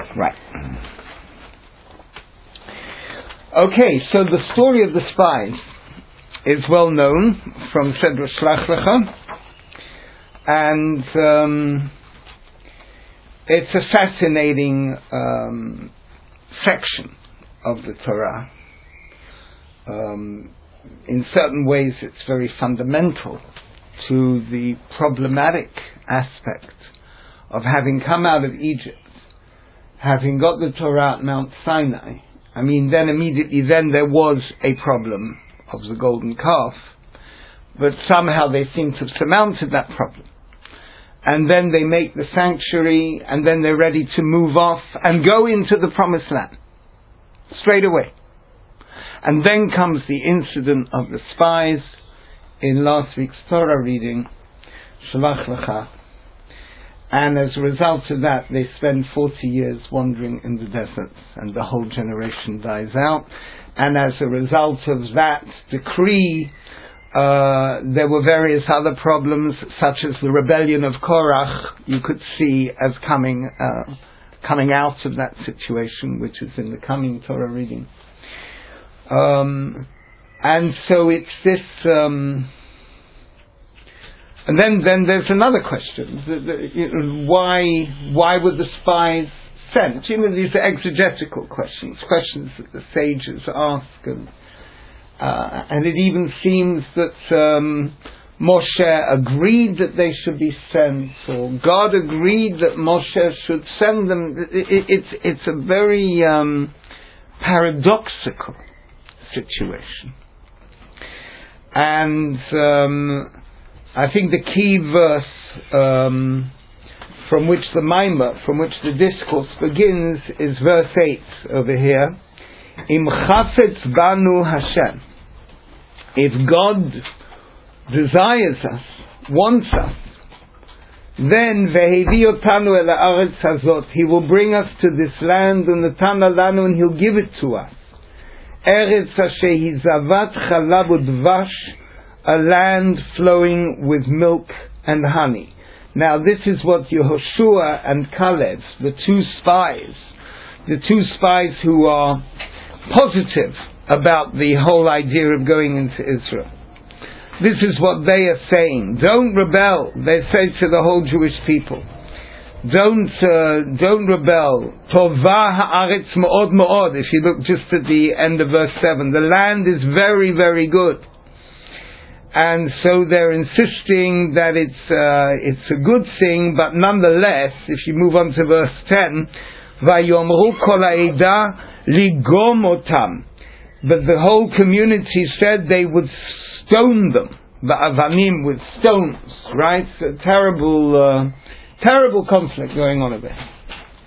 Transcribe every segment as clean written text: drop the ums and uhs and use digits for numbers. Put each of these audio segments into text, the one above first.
Right. Okay, so the story of the spies is well known from Sedra Shlach Lecha, and it's a fascinating section of the Torah. In certain ways, it's very fundamental to the problematic aspect of having come out of Egypt, having got the Torah at Mount Sinai. I mean, then immediately then there was a problem of the golden calf, but somehow they seem to have surmounted that problem. And then they make the sanctuary, and then they're ready to move off and go into the promised land straight away. And then comes the incident of the spies in last week's Torah reading, Shlach Lecha. And as a result of that, they spend 40 years wandering in the deserts, and the whole generation dies out. And as a result of that decree, there were various other problems, such as the rebellion of Korach, you could see as coming out of that situation, which is in the coming Torah reading. And so it's this... and then there's another question. Why were the spies sent? These are exegetical questions that the sages ask. And it even seems that Moshe agreed that they should be sent, or God agreed that Moshe should send them. It's a very paradoxical situation. And I think the key verse from which the Maimah, from which the discourse begins, is verse 8 over here. Im chafetz banu Hashem. If God desires us, wants us, then vehevi otanu el haaretz hazot, He will bring us to this land, unatan lanu, and He'll give it to us. Eretz asher hi zavat chalav udvash, a land flowing with milk and honey. Now this is what Yehoshua and Caleb, the two spies who are positive about the whole idea of going into Israel. This is what they are saying. Don't rebel, they say to the whole Jewish people. Don't rebel. Tovah haaretz me'od me'od. If you look just at the end of verse 7, the land is very, very good. And so they're insisting that it's a good thing, but nonetheless, if you move on to verse 10, Vayomru kol ha'edah ligom otam. But the whole community said they would stone them, va'avanim, with stones, right? A terrible conflict going on over here.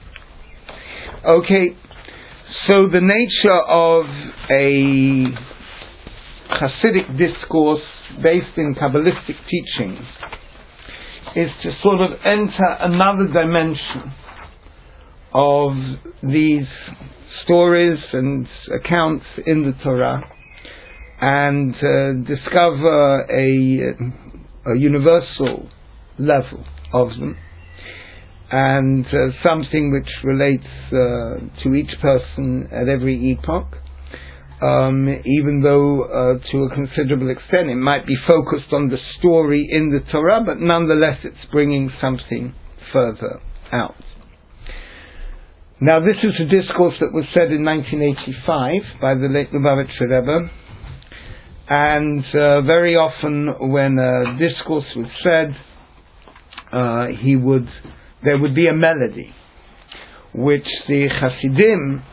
Okay, so the nature of a Hasidic discourse based in Kabbalistic teachings is to sort of enter another dimension of these stories and accounts in the Torah and discover a universal level of them, and something which relates to each person at every epoch, even though to a considerable extent it might be focused on the story in the Torah, but nonetheless it's bringing something further out. Now this is a discourse that was said in 1985 by the late Lubavitcher Rebbe, and very often when a discourse was said, there would be a melody which the Hasidim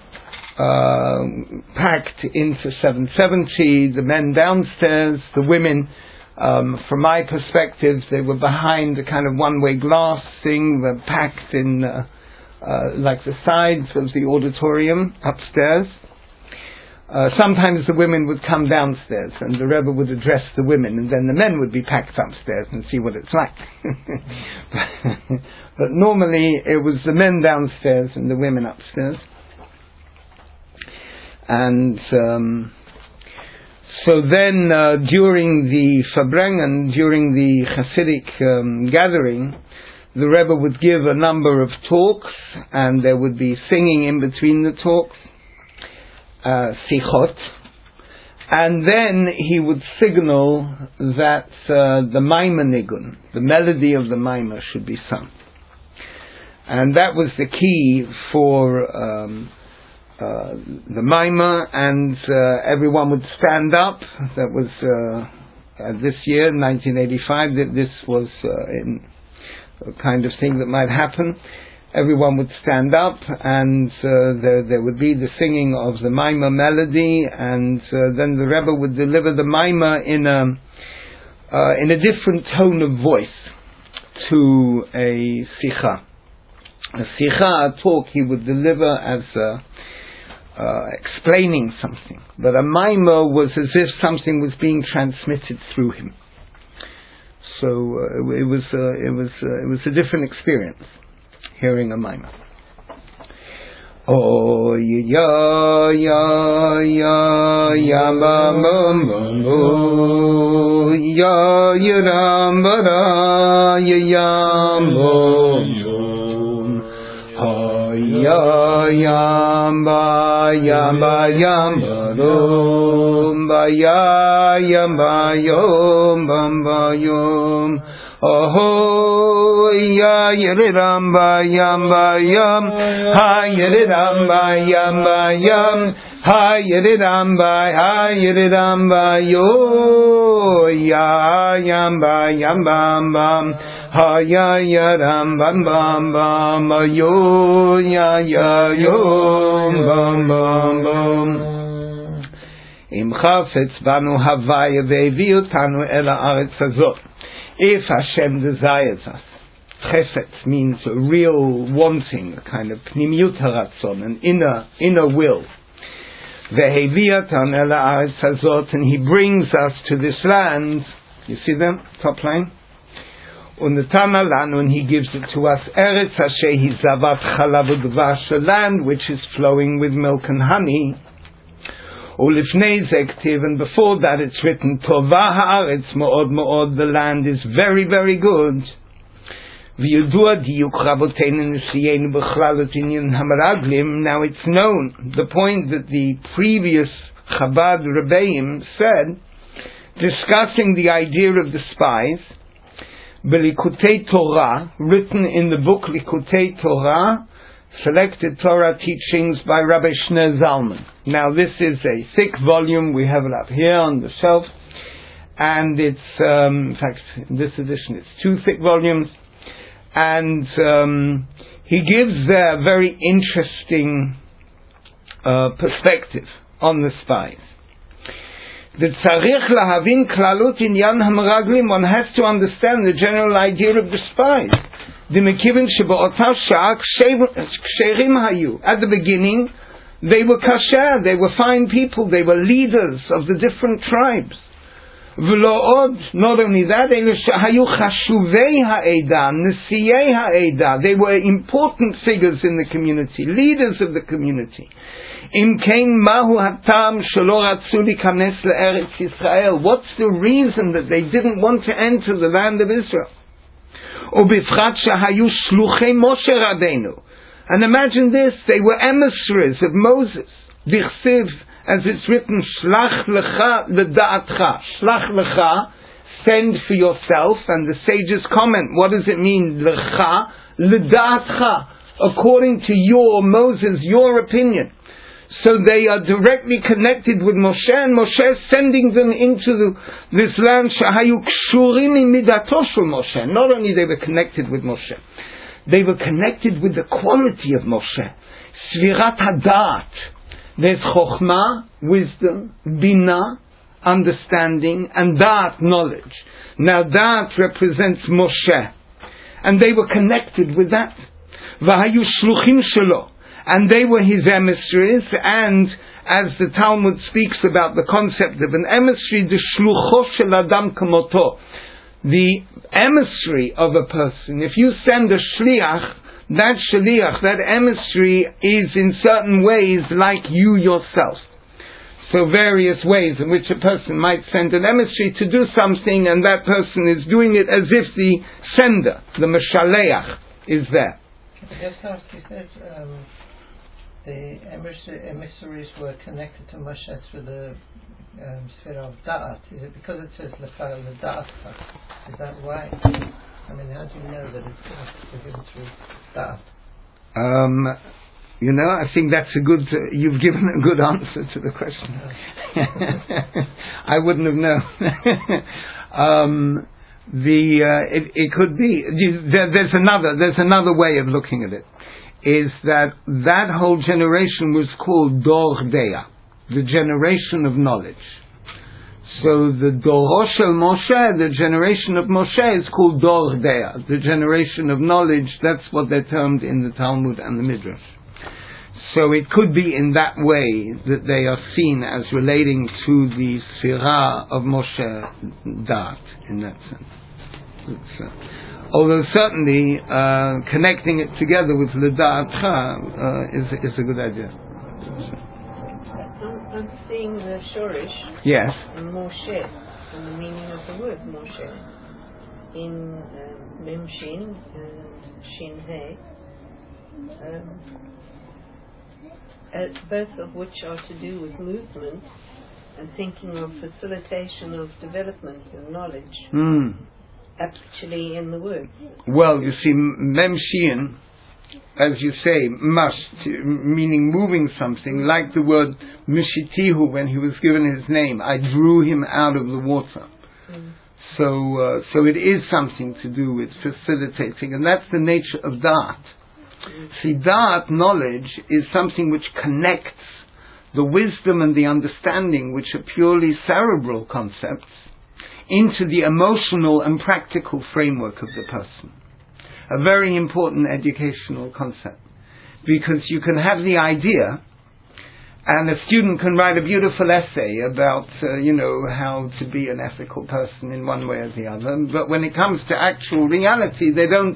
packed into 770, the men downstairs, the women, from my perspective, they were behind a kind of one-way glass thing, were packed in like the sides of the auditorium upstairs. Sometimes the women would come downstairs and the Rebbe would address the women, and then the men would be packed upstairs and see what it's like. But normally it was the men downstairs and the women upstairs. And so then during the Farbrengen, during the Hasidic gathering, the Rebbe would give a number of talks, and there would be singing in between the talks, sichot, and then he would signal that the Maimah Nigun, the melody of the Maimah, should be sung. And that was the key for the Maimah, and everyone would stand up. That was this year, 1985, that this was in a kind of thing that might happen. Everyone would stand up, and there would be the singing of the Maimah melody, and then the Rebbe would deliver the Maimah in a different tone of voice to a Sikha. A Sikha, a talk, he would deliver as explaining something, but a Maimah was as if something was being transmitted through him. So it was a different experience hearing a Maimah. Oh ya ya ya ya ba bum bum bum ya ya ram ba ra ya ya bum bum ha ya ya ba yam ba rum ba yam ba yom bum ba yom. Oh ya ram ba yam, ha ram ba yam, ha ram ba yo ya yam bam bam, ha ya ram bam bam yo ya yo bam bam bam. Im chafetz banu havaya ve'evi otanu el haaretz hazot. If Hashem desires us, chesed means a real wanting, a kind of pnimiyut haratzon, an inner will. Ve'heviatan el haaretz hazot, and He brings us to this land. You see them, top line. Unetana lanu, and He gives it to us. Eretz asher hi zavat chalav udvash, a land which is flowing with milk and honey. Ulifnei zektiv, and before that it's written, Tova haaretz mo'od mo'od, the land is very, very good. V'yudua diyuk raboteinu nesiyeinu b'chlalut inyan hameraglim. Now it's known, the point that the previous Chabad Rebbeim said, discussing the idea of the spies, B'likutei Torah, written in the book Likutei Torah, Selected Torah Teachings by Rabbi Shneur Zalman. Now this is a thick volume, we have it up here on the shelf, and it's, in fact, in this edition it's 2 thick volumes, and he gives a very interesting perspective on the spies. The tzarich lahavin klalut inyan hameraglim, one has to understand the general idea of the spies. At the beginning, they were kasher, they were fine people, they were leaders of the different tribes. Not only that, they were important figures in the community, leaders of the community. What's the reason that they didn't want to enter the land of Israel? And imagine this, they were emissaries of Moses. Dichsiv, as it's written, Shlach lecha leda'atcha. Shlach lecha, send for yourself, and the sages comment, what does it mean? Lecha leda'atcha, according to your, Moses, your opinion. So they are directly connected with Moshe, and Moshe is sending them into this land. Not only they were connected with Moshe, they were connected with the quality of Moshe. Svirat hadat. There's chokhmah, wisdom, bina, understanding, and dat, knowledge. Now dat represents Moshe, and they were connected with that. V'hayu shluchim shelo. And they were his emissaries, and as the Talmud speaks about the concept of an emissary, the shlucho shel adam kamoto, the emissary of a person. If you send a shliach, that shliach, that emissary, is in certain ways like you yourself. So various ways in which a person might send an emissary to do something, and that person is doing it as if the sender, the Meshaleach, is there. Just ask, you said the emissaries were connected to Moshe through the sphere of Da'at. Is it because it says Lefal the Da'at? Is that why? I mean, how do you know that it's given through Da'at? I think that's you've given a good answer to the question. I wouldn't have known. It could be. There's another way of looking at it. Is that whole generation was called Dor Dea, the generation of knowledge. So the Doro Shel Moshe, the generation of Moshe, is called Dor Dea, the generation of knowledge. That's what they're termed in the Talmud and the Midrash. So it could be in that way that they are seen as relating to the Sfirah of Moshe Dat, in that sense. Although certainly connecting it together with L'Da'atcha is a good idea. I'm seeing the Shorish yes. and Moshe, and the meaning of the word Moshe in Mem Shin and Shin He, both of which are to do with movement and thinking of facilitation of development and knowledge. Actually in the word. Well, you see, Mem Shin, as you say, must, meaning moving something, like the word Mishitihu when he was given his name. I drew him out of the water. So it is something to do with facilitating, and that's the nature of Da'at. See, Da'at, knowledge, is something which connects the wisdom and the understanding, which are purely cerebral concepts, into the emotional and practical framework of the person. A very important educational concept. Because you can have the idea, and a student can write a beautiful essay about, how to be an ethical person in one way or the other, but when it comes to actual reality, they don't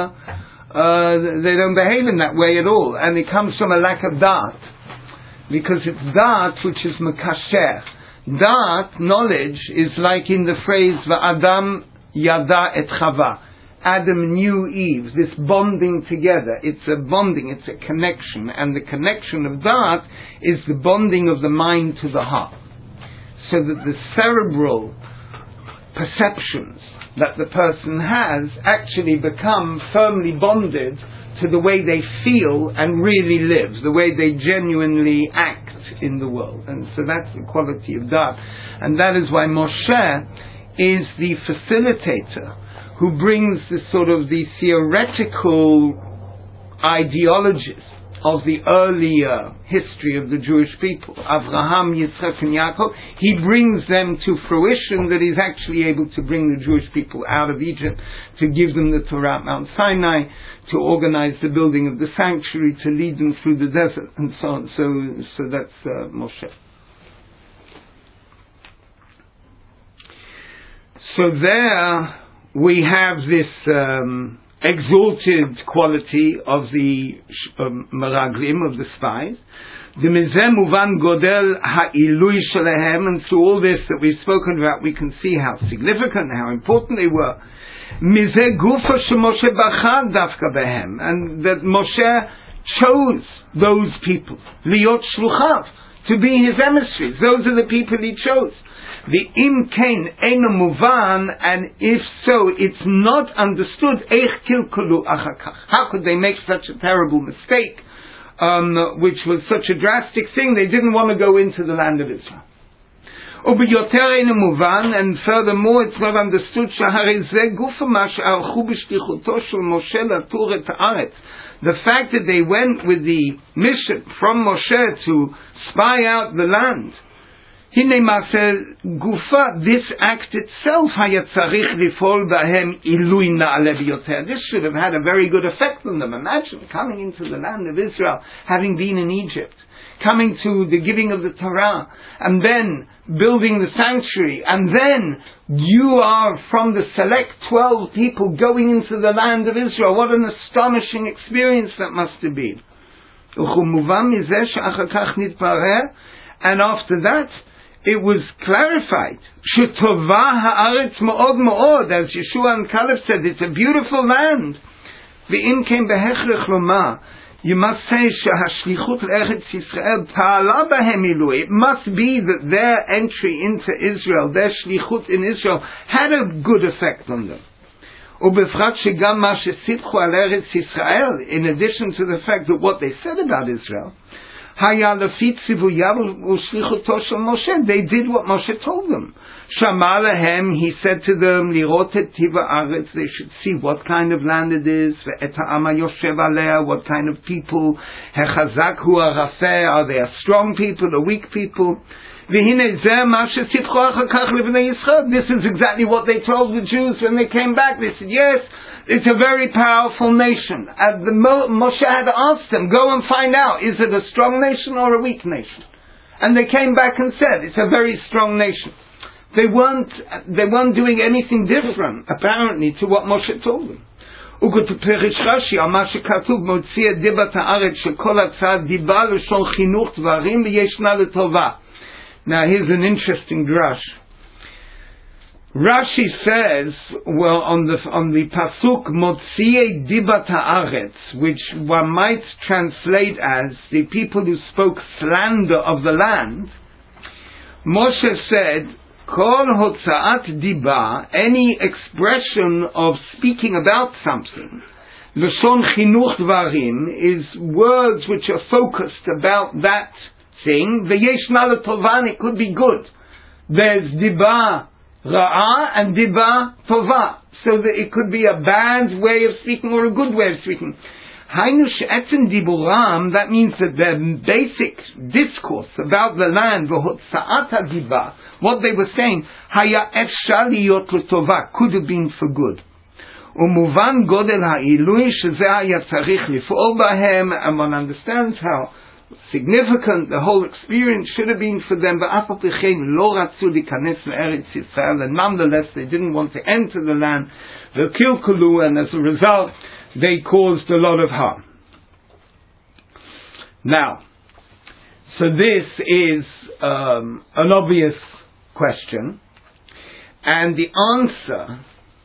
behave in that way at all, and it comes from a lack of da'at. Because it's da'at which is makasher. Da'at, knowledge, is like in the phrase Va'adam yada et Chava. Adam knew Eve, this bonding together. It's a bonding, it's a connection, and the connection of Da'at is the bonding of the mind to the heart. So that the cerebral perceptions that the person has actually become firmly bonded to the way they feel and really live, the way they genuinely act in the world. And so that's the quality of Da'at. And that is why Moshe is the facilitator who brings the theoretical ideologies of the earlier history of the Jewish people, Avraham, Yitzchak, and Yaakov. He brings them to fruition, that he's actually able to bring the Jewish people out of Egypt, to give them the Torah at Mount Sinai, to organize the building of the sanctuary, to lead them through the desert, and so on. So that's Moshe. So there we have this exalted quality of the Meraglim, of the spies. The Mizeh Muvan Godel Ha'ilui Shalehem, and through all this that we've spoken about, we can see how significant, how important they were. Mizeh Gufa Shemoshe Bachar Dafka Behem, and that Moshe chose those people, Liot Shluchav, to be his emissaries. Those are the people he chose. The Im Kain Eino Muvan, and if so, it's not understood. Eich Kilkulu Achakach. How could they make such a terrible mistake, which was such a drastic thing? They didn't want to go into the land of Israel. And furthermore, it's not understood. The fact that they went with the mission from Moshe to spy out the land, this act itself, this should have had a very good effect on them. Imagine coming into the land of Israel, having been in Egypt, coming to the giving of the Torah, and then building the sanctuary, and then you are from the select 12 people going into the land of Israel. What an astonishing experience that must have been. And after that, it was clarified. Shetovah haaretz ma'od ma'od, as Yeshua and Caleb said, it's a beautiful land. Ve'im kem behechrech lomar, you must say shehashlichut le'eretz Yisrael pa'ala bahem ilu. It must be that their entry into Israel, their shlichut in Israel, had a good effect on them. Ubefrat shegam ma shesitchu al eretz Yisrael, in addition to the fact that what they said about Israel, haya lefi tzivuyav u'shlichuto shel Moshe, they did what Moshe told them. Shama lehem, he said to them, lirot et tiva aretz, they should see what kind of land it is, ve'et ha'am hayoshev alea, what kind of people, hechazak hu harafeh, are they a strong people, a weak people? This is exactly what they told the Jews when they came back. They said, yes, it's a very powerful nation. And Moshe had asked them, go and find out, is it a strong nation or a weak nation? And they came back and said, it's a very strong nation. They weren't doing anything different, apparently, to what Moshe told them. Now here's an interesting drush. Rashi says, well, on the pasuk Motziei Dibat Haaretz, which one might translate as the people who spoke slander of the land, Moshe said, Kol Hotzaat Diba, any expression of speaking about something, Lashon Chinuch Dvarim, is words which are focused about that thing. V'yeshna l'tovan, it could be good. There's diba ra'a and diba tova, so that it could be a bad way of speaking or a good way of speaking. Hainu she'etzem diburam, that means that the basic discourse about the land, v'hotza'at hadiba, what they were saying, haya efshar liyot l'tova, could have been for good. Umuvan godel ha'ilui shezeh haya tzarich lif'ol bahem, and one understands how significant the whole experience should have been for them, and nonetheless they didn't want to enter the land, and as a result they caused a lot of harm. Now, so this is an obvious question, and the answer,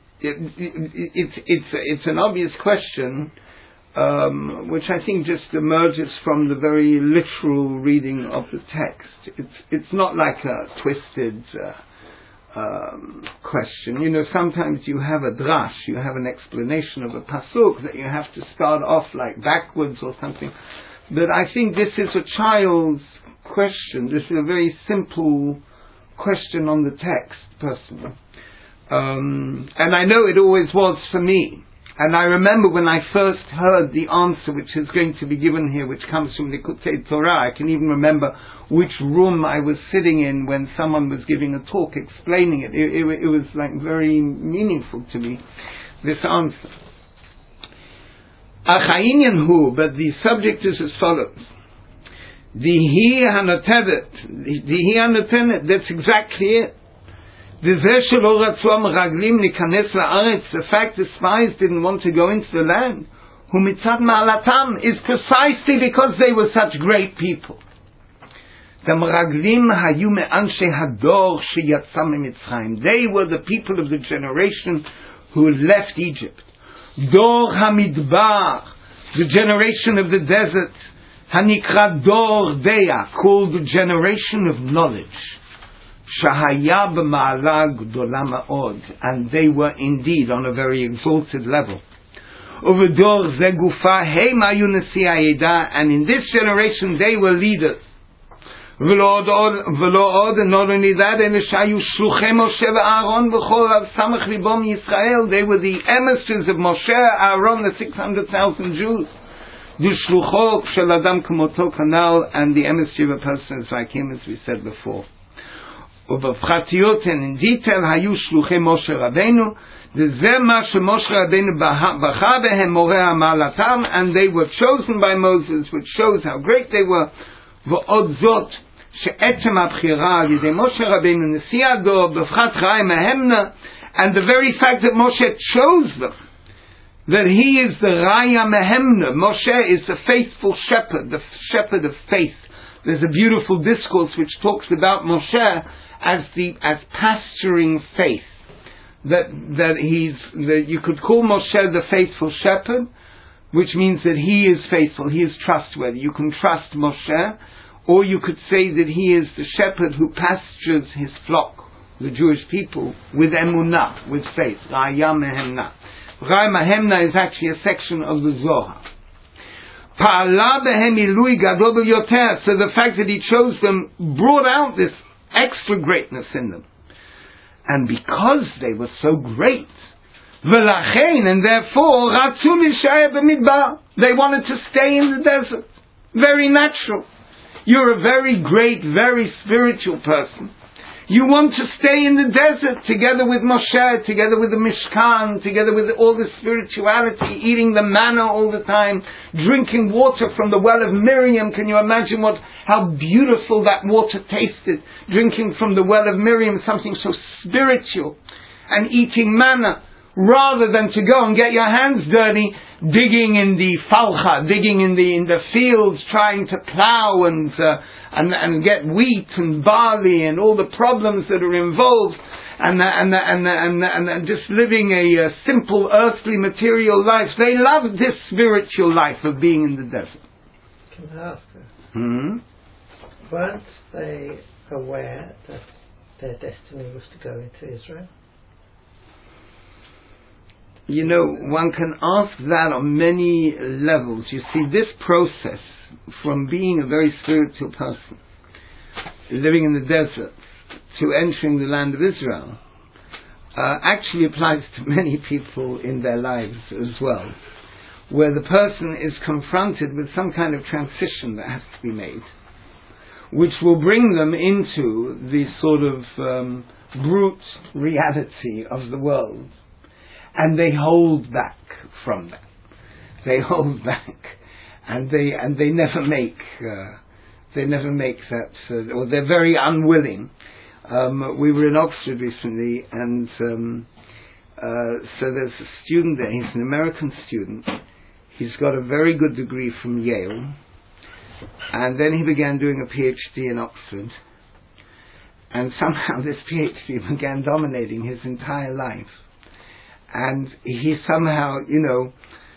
it's an obvious question, which I think just emerges from the very literal reading of the text. It's not like a twisted question. You know, sometimes you have a drash, you have an explanation of a pasuk that you have to start off like backwards or something. But I think this is a child's question. This is a very simple question on the text, personally. And I know it always was for me. And I remember when I first heard the answer which is going to be given here, which comes from the Likutei Torah, I can even remember which room I was sitting in when someone was giving a talk explaining it. It was like very meaningful to me, this answer. Achayinyan hu, but the subject is as follows. Dihi hanotenet, that's exactly it. The fact the spies didn't want to go into the land, is precisely because they were such great people. They were the people of the generation who left Egypt. Dor Hamidbar, the generation of the desert, Hanikra Dor Deya, called the generation of knowledge. And they were indeed on a very exalted level. And in this generation they were leaders. And not only that, they were the emissaries of Moshe, Aaron, the 600,000 Jews. And the emissary of a person is like him, as we said before. And in detail, היו שלוחי משה רבנו, וזה מה שמשה רבנו בחר בהם מורה המעלתם, and they were chosen by Moses, which shows how great they were. ועוד זאת, שעצם הבחירה על ידי משה רבנו נשיא הדור, בבחת ראי מהמנה, and the very fact that Moshe chose them, that he is the Raya Mehemna, Moshe is the faithful shepherd, the shepherd of faith, There's a beautiful discourse which talks about Moshe as pasturing faith. That you could call Moshe the faithful shepherd, which means that he is faithful, he is trustworthy. You can trust Moshe, or you could say that he is the shepherd who pastures his flock, the Jewish people, with emunah, with faith. Ra'aya mehemna. Ra'aya mehemna is actually a section of the Zohar. Pa'ala behem ilui gadol yoter. So the fact that he chose them brought out this extra greatness in them. And because they were so great, v'lachein, and therefore, ratzu l'shayeh b'midbar, they wanted to stay in the desert. Very natural. You're a very great, very spiritual person. You want to stay in the desert together with Moshe, together with the Mishkan, together with all the spirituality, eating the manna all the time, drinking water from the well of Miriam. Can you imagine how beautiful that water tasted? Drinking from the well of Miriam, something so spiritual, and eating manna, rather than to go and get your hands dirty, digging in the falcha, digging in the fields, trying to plow and get wheat and barley and all the problems that are involved, and just living a simple earthly material life. They love this spiritual life of being in the desert. Can I ask you? Weren't they aware that their destiny was to go into Israel? You know, one can ask that on many levels. You see, this process from being a very spiritual person, living in the desert, to entering the land of Israel, actually applies to many people in their lives as well, where the person is confronted with some kind of transition that has to be made, which will bring them into the sort of brute reality of the world. And they hold back from that. They hold back, and they never make that, or they're very unwilling. We were in Oxford recently, and so there's a student there. He's an American student. He's got a very good degree from Yale, and then he began doing a PhD in Oxford. And somehow this PhD began dominating his entire life. And he somehow, don't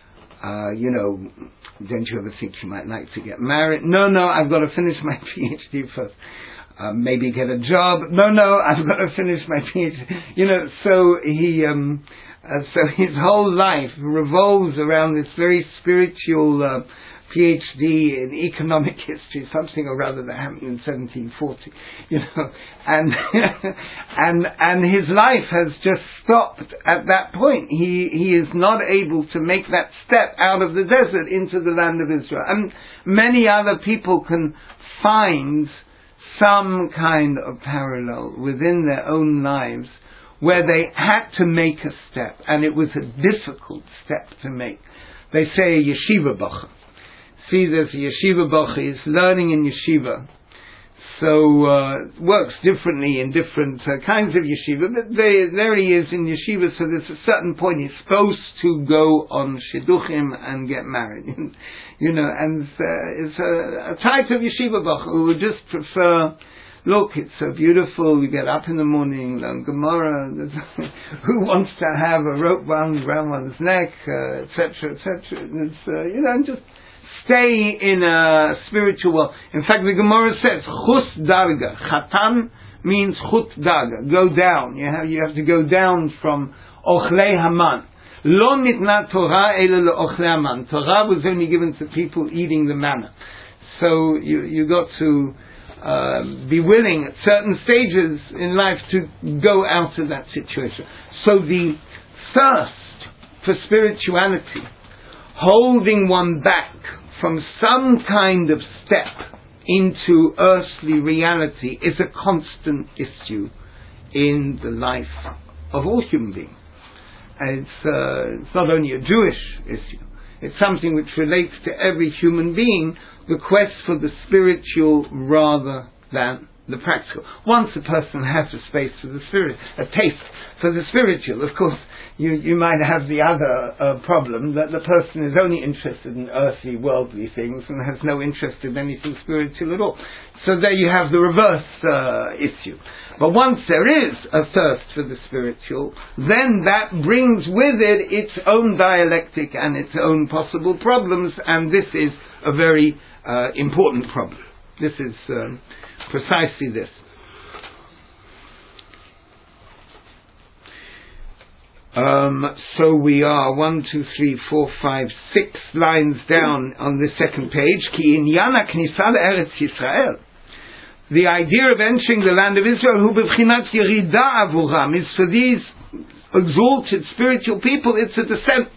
you ever think you might like to get married? No, I've got to finish my PhD first. Maybe get a job. No, I've got to finish my PhD. So so his whole life revolves around this very spiritual PhD in economic history, something or other that happened in 1740, and his life has just stopped at that point. He is not able to make that step out of the desert into the land of Israel. And many other people can find some kind of parallel within their own lives where they had to make a step, and it was a difficult step to make. They say a yeshiva bacher. See, there's a yeshiva bacher, he's learning in yeshiva. So, works differently in different kinds of yeshiva, but there he is in yeshiva, so there's a certain point he's supposed to go on shidduchim and get married. And it's a type of yeshiva bacher who would just prefer, look, it's so beautiful, you get up in the morning, learn Gemara, who wants to have a rope wound around one's neck, etc., etc. And it's, and just stay in a spiritual world. In fact, the Gemara says, chus darga. Chatan means chut darga, go down. You have to go down from ochlei haman. Lo nitna Torah ela leochlei haman. Torah was only given to people eating the manna. So you got to be willing at certain stages in life to go out of that situation. So the thirst for spirituality, holding one back from some kind of step into earthly reality, is a constant issue in the life of all human beings. And it's not only a Jewish issue, it's something which relates to every human being, the quest for the spiritual rather than the practical. Once a person has a space for the spirit, a taste for the spiritual, of course, you might have the other problem that the person is only interested in earthly, worldly things and has no interest in anything spiritual at all. So there you have the reverse issue. But once there is a thirst for the spiritual, then that brings with it its own dialectic and its own possible problems, and this is a very important problem. This is precisely this. So we are 1, 2, 3, 4, 5, 6 lines down on the second page. Ki inyana knisa le'eretz Yisrael. The idea of entering the land of Israel, hu b'bchinat yerida avuram, is for these exalted spiritual people, it's a descent.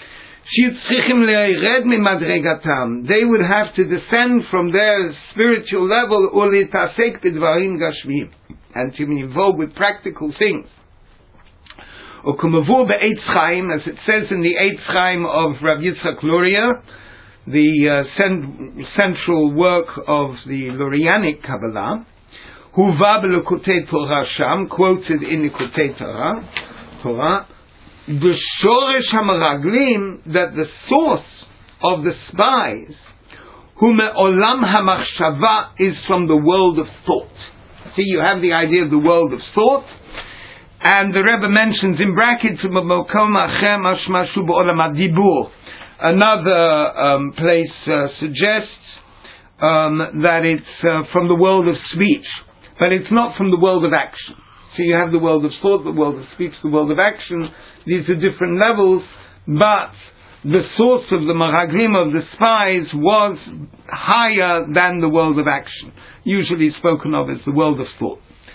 They would have to descend from their spiritual level and to be involved with practical things. As it says in the Eitz Chaim of Rav Yitzchak Luria, the central work of the Lurianic Kabbalah, quoted in the Likutei Torah, the shoresh hamaraglim, that the source of the spies, hu me'olam hamachshava, is from the world of thought. See, you have the idea of the world of thought, and the Rebbe mentions in brackets another place suggests that it's from the world of speech, but it's not from the world of action. So you have the world of thought, the world of speech, the world of action. These are different levels, but the source of the maraglim, of the spies, was higher than the world of action, usually spoken of as the world of thought.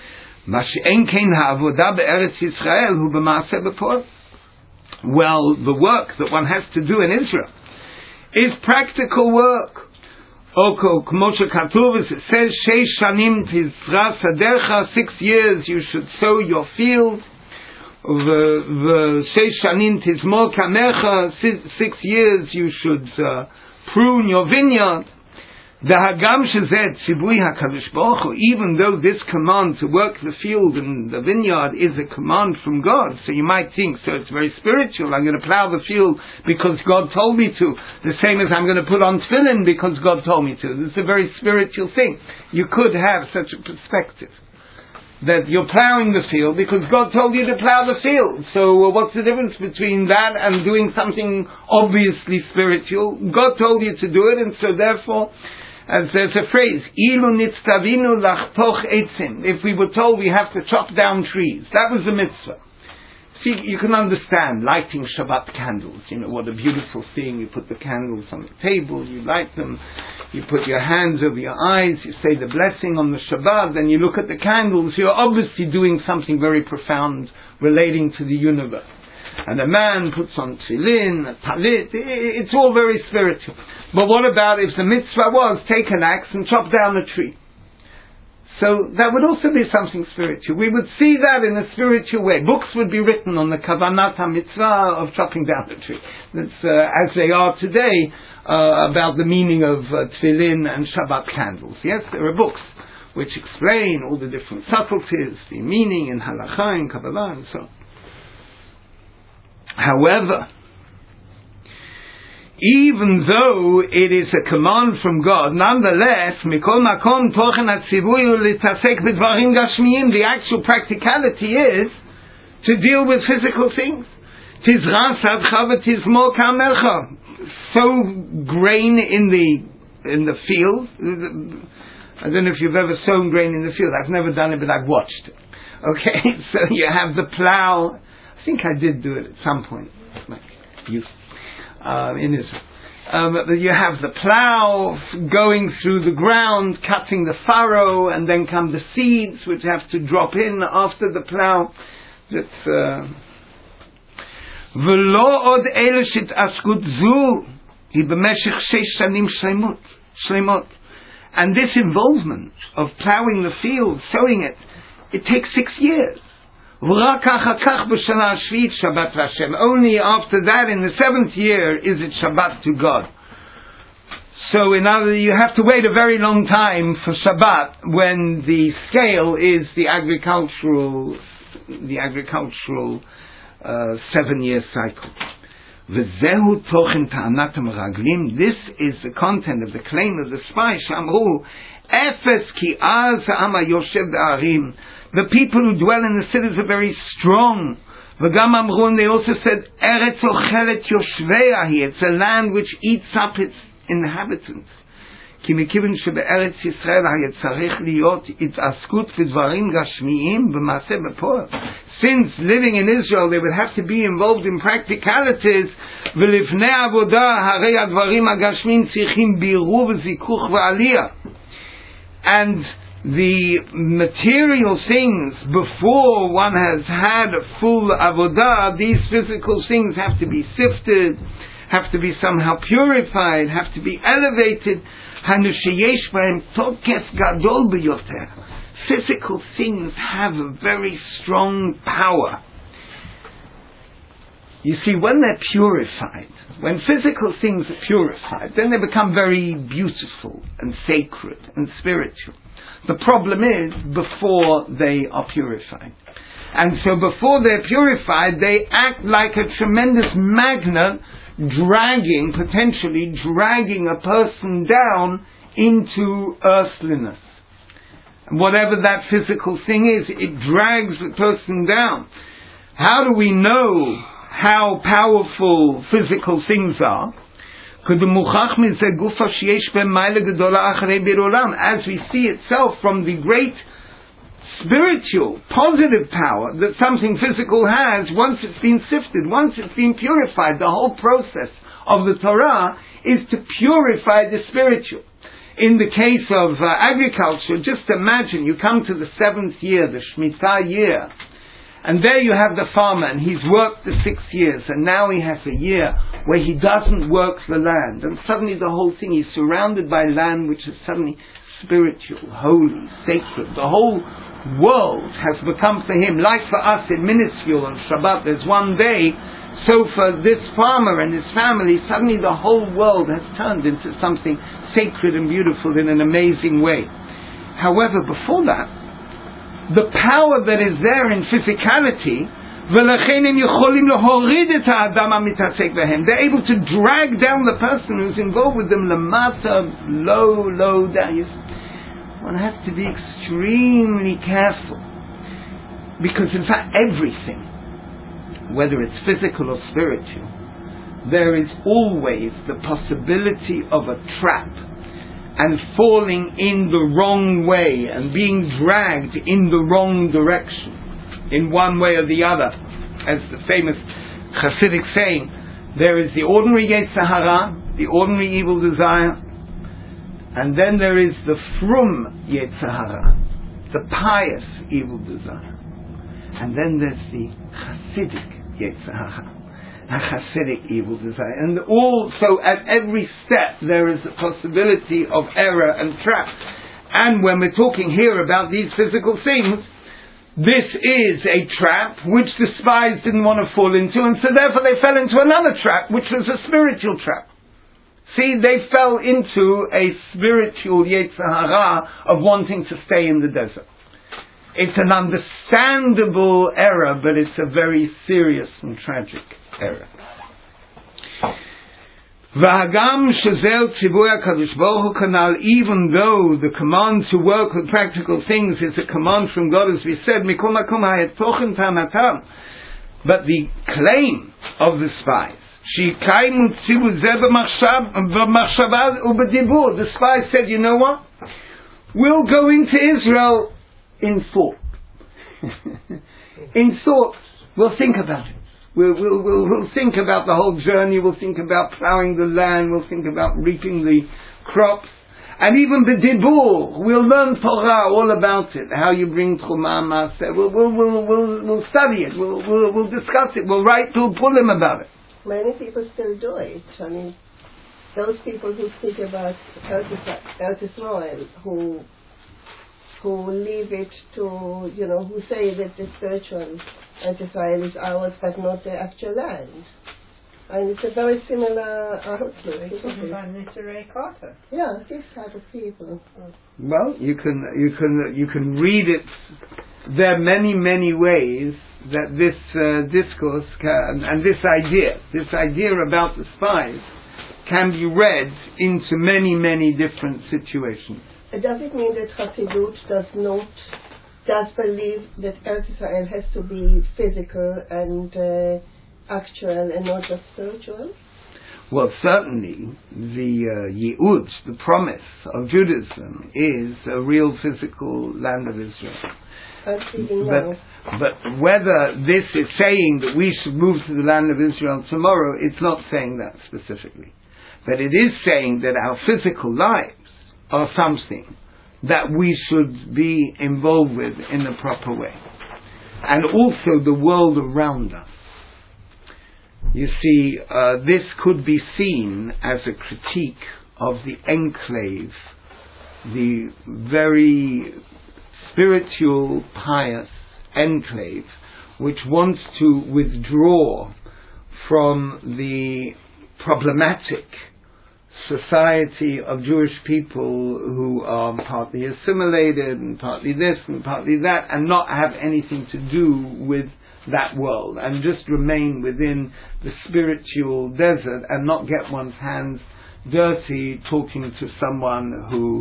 Well, the work that one has to do in Israel is practical work. As it says, 6 years you should sow your field. 6 years you should prune your vineyard. Even though this command to work the field and the vineyard is a command from God, so you might think, so it's very spiritual, I'm going to plow the field because God told me to, the same as I'm going to put on tefillin because God told me to. It's a very spiritual thing. You could have such a perspective that you're plowing the field because God told you to plow the field. So what's the difference between that and doing something obviously spiritual? God told you to do it, and so therefore, as there's a phrase, Ilu nitztavinu lachtoch etzim. If we were told we have to chop down trees, that was a mitzvah. See, you can understand lighting Shabbat candles. You know, what a beautiful thing. You put the candles on the table, you light them, you put your hands over your eyes, you say the blessing on the Shabbat, then you look at the candles. You're obviously doing something very profound relating to the universe. And a man puts on tefillin, a talit, it's all very spiritual. But what about if the mitzvah was take an axe and chop down a tree? So that would also be something spiritual. We would see that in a spiritual way. Books would be written on the kavanat mitzvah of chopping down a tree. That's as they are today about the meaning of tefillin and Shabbat candles. Yes, there are books which explain all the different subtleties, the meaning in halakha and Kabbalah and so on. However, even though it is a command from God, nonetheless, mikol makom tochen hatzivuy litasek b'dvarim gashmiyim, the actual practicality is to deal with physical things. Tizras adcha v'tizmo kamelcha. Sow grain in the field. I don't know if you've ever sown grain in the field. I've never done it, but I've watched it. Okay, so you have the plow. I think I did do it at some point. In Israel. You have the plow going through the ground, cutting the furrow, and then come the seeds which have to drop in after the plow. And this involvement of plowing the field, sowing it, it takes 6 years. Only after that, in the 7th year, is it Shabbat to God. So in other, you have to wait a very long time for Shabbat when the scale is the agricultural 7-year cycle. V'zehu tochen ta'anat ha'meraglim. This is the content of the claim of the spies. Shamru efes ki az ha'am ha'yoshev ba'arim. The people who dwell in the cities are very strong. V'gam amru, and they also said, Eretz ochelet yoshvei. It's a land which eats up its inhabitants. כי מכיוון שבארץ ישראל היה צריך להיות התעסקות בדברים גשמיים במעשה בפועל. Since living in Israel they would have to be involved in practicalities, ולפני עבודה הרי הדברים הגשמיים צריכים בירור וזיכוך ועלייה. And the material things, before one has had a full avodah, these physical things have to be sifted, have to be somehow purified, have to be elevated. Physical things have a very strong power. You see, when they're purified, when physical things are purified, then they become very beautiful and sacred and spiritual. The problem is before they are purified. And so before they're purified, they act like a tremendous magnet, potentially dragging a person down into earthliness. And whatever that physical thing is, it drags the person down. How do we know how powerful physical things are? As we see itself from the great spiritual, positive power that something physical has once it's been sifted, once it's been purified. The whole process of the Torah is to purify the spiritual. In the case of agriculture, just imagine you come to the 7th year, the Shemitah year, and there you have the farmer, and he's worked the 6 years, and now he has a year where he doesn't work the land, and suddenly the whole thing, he's surrounded by land which is suddenly spiritual, holy, sacred. The whole world has become for him, like for us in minuscule on Shabbat, there's one day, so for this farmer and his family, suddenly the whole world has turned into something sacred and beautiful in an amazing way. However, before that, the power that is there in physicality, they're able to drag down the person who's involved with them, low down. One has to be extremely careful, because in fact everything, whether it's physical or spiritual, there is always the possibility of a trap and falling in the wrong way and being dragged in the wrong direction in one way or the other. As the famous Hasidic saying, there is the ordinary Yetzer Hara, the ordinary evil desire, and then there is the frum Yetzer Hara, the pious evil desire, and then there's the Hasidic Yetzer Hara, a Hasidic evil desire. And also at every step there is a possibility of error and trap. And when we're talking here about these physical things, this is a trap which the spies didn't want to fall into, and so therefore they fell into another trap, which was a spiritual trap. See, they fell into a spiritual Yetzer Hara of wanting to stay in the desert. It's an understandable error, but it's a very serious and tragic error. Even though the command to work with practical things is a command from God, as we said, but the claim of the spies, the spies said, you know what? We'll go into Israel in thought. In thought. We'll think about it. We'll think about the whole journey. We'll think about plowing the land. We'll think about reaping the crops. And even the dibur. We'll learn Torah all about it. How you bring Truma Maaseh. We'll study it. We'll discuss it. We'll write to Pulim about it. Many people still do it. I mean, those people who speak about Eretz Israel, who leave it to, who say that the spiritual Eretz Israel is ours, but not the actual land. And it's a very similar outlook. By Niserei Carter. Yeah, this type of people. Well, you can read it. There are many ways that this discourse can, and this idea about the spies, can be read into many different situations. Does it mean that Hasidut does believe that Eretz Israel has to be physical and actual and not just spiritual? Well, certainly the Yi'ud, the promise of Judaism, is a real physical land of Israel. But whether this is saying that we should move to the land of Israel tomorrow, it's not saying that specifically. But it is saying that our physical lives are something that we should be involved with in the proper way. And also the world around us. You see, this could be seen as a critique of the enclave, the very spiritual, pious enclave, which wants to withdraw from the problematic society of Jewish people who are partly assimilated and partly this and partly that, and not have anything to do with that world, and just remain within the spiritual desert and not get one's hands dirty talking to someone who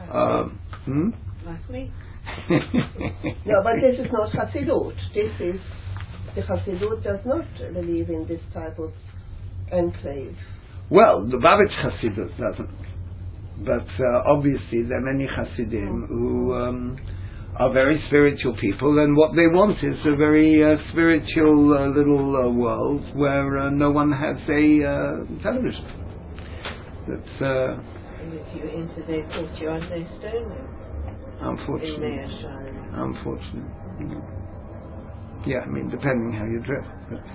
Like me. No, but this is not Hasidut. The Hasidut does not believe in this type of enclave. Well, the Lubavitch Hasidut doesn't, but obviously there are many Hasidim who are very spiritual people, and what they want is a very spiritual little world where no one has a television. That's And if you enter their courtyard, they stone you. unfortunate. Yeah, I mean, depending how you dress.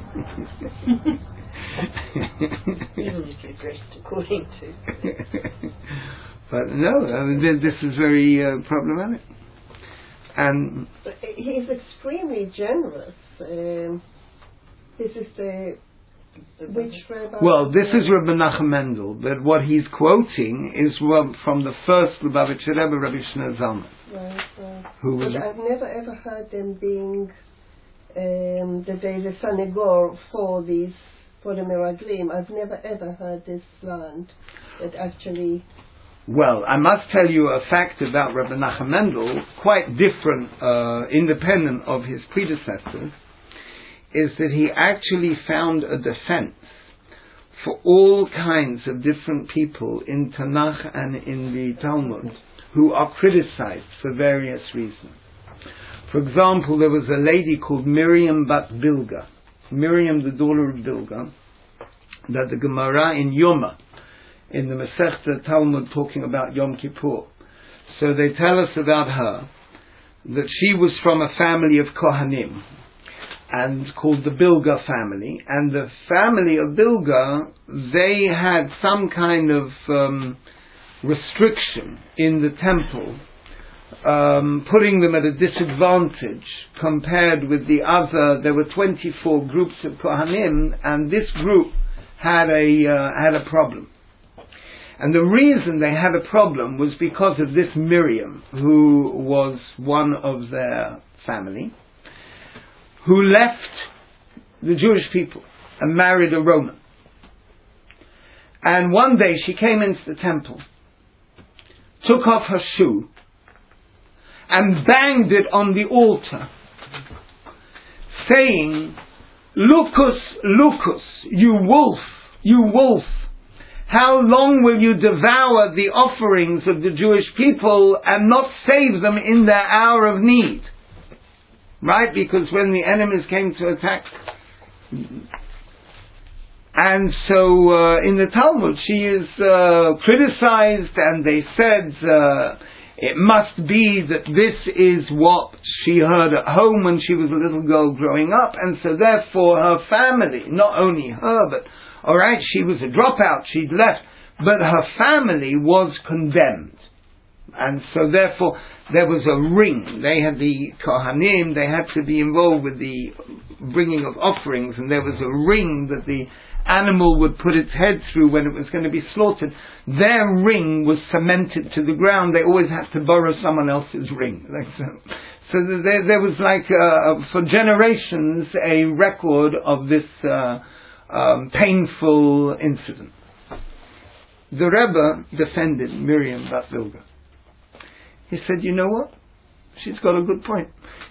Even if you're dressed according to. But no, I mean, this is very problematic. And he's extremely generous. This is which Rabbi? Well, this is Rabbi Menachem Mendel, but what he's quoting is from the first Lubavitcher Rebbe, Rabbi Shneur Zalman. Right. Who was? I've never ever heard them being that there is a sanegor for the Meraglim. I've never ever heard this slant that actually. Well, I must tell you a fact about Rabbi Menachem Mendel, quite different, independent of his predecessors, is that he actually found a defense for all kinds of different people in Tanakh and in the Talmud who are criticized for various reasons. For example, there was a lady called Miriam Bat Bilga, Miriam the daughter of Bilga, that the Gemara in Yoma, in the Masechta Talmud, talking about Yom Kippur. So they tell us about her that she was from a family of Kohanim, and called the Bilga family. And the family of Bilga, they had some kind of restriction in the temple, putting them at a disadvantage compared with the other. There were 24 groups of Kohanim, and this group had a problem. And the reason they had a problem was because of this Miriam, who was one of their family, who left the Jewish people and married a Roman. And one day she came into the temple, took off her shoe, and banged it on the altar, saying, "Lucus, Lucus, you wolf, how long will you devour the offerings of the Jewish people and not save them in their hour of need?" Right? Because when the enemies came to attack. And so in the Talmud she is criticized, and they said it must be that this is what she heard at home when she was a little girl growing up, and so therefore her family, not only her, but alright, she was a dropout, she'd left, but her family was condemned. And so therefore there was a ring. They had the Kohanim, they had to be involved with the bringing of offerings, and there was a ring that the animal would put its head through when it was going to be slaughtered, their ring was cemented to the ground. They always had to borrow someone else's ring. So there was like, for generations, a record of this painful incident. The Rebbe defended Miriam Bat Bilga. He said, you know what? She's got a good point.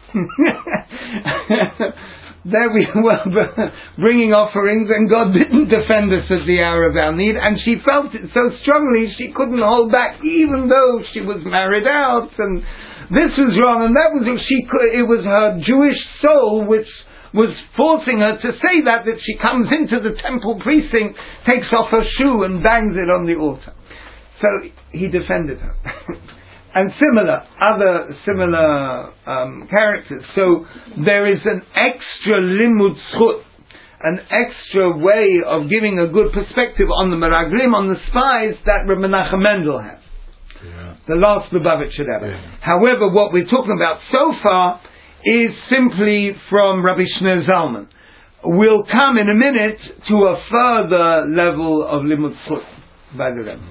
There we were bringing offerings, and God didn't defend us at the hour of our need, and she felt it so strongly she couldn't hold back, even though she was married out, and this was wrong, and that was, it was her Jewish soul which was forcing her to say that she comes into the temple precinct, takes off her shoe and bangs it on the altar. So he defended her. And other similar characters. So there is an extra limud zchut, an extra way of giving a good perspective on the Meraglim, on the spies, that Reb Menachem Mendel has. Yeah. The last Lubavitch Rebbe. Yeah. However, what we're talking about so far is simply from Rabbi Shneur Zalman. We'll come in a minute to a further level of limud zchut by the Rebbe.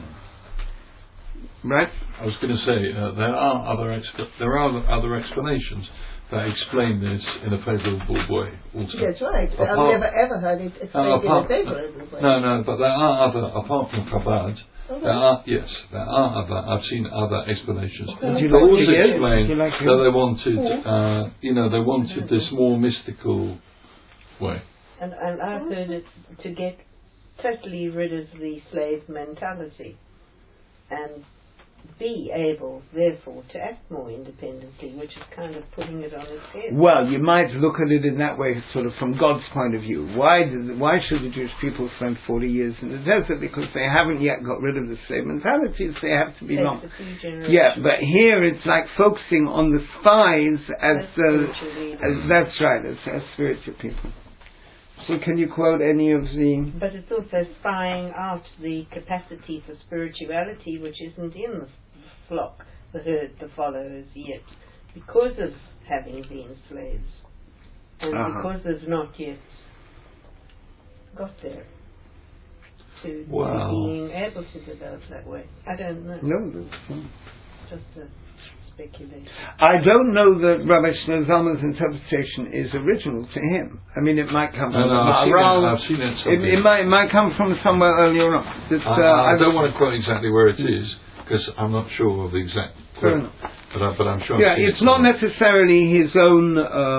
Right? I was going to say there are other explanations that explain this in a favourable way. Also, that's right. I've never ever heard it explained in a favourable way. No, but there are other, apart from Chabad. Okay. There are other. I've seen other explanations. Would you like to explain that they wanted, they wanted this more mystical way. And I've heard it to get totally rid of the slave mentality and be able, therefore, to act more independently, which is kind of putting it on its head. Well, you might look at it in that way, sort of from God's point of view. Why should the Jewish people spend 40 years in the desert? Because they haven't yet got rid of the slave mentalities. They have to be long. Yeah, but here it's like focusing on the spies as that's right, as spiritual people. So can you quote any of the... But it's also spying out the capacity for spirituality which isn't in the flock, the herd, the followers yet, because of having been slaves. And because they've not yet got there to being able to develop that way. I don't know. No, that's just a speculation. I don't know that Rabbi Shneur Zalman's interpretation is original to him. I mean, it might come from I've seen it. It might come from somewhere earlier on. I don't want to quote exactly where it is because I'm not sure of the exact quote. But I'm sure. Yeah, it's not necessarily his own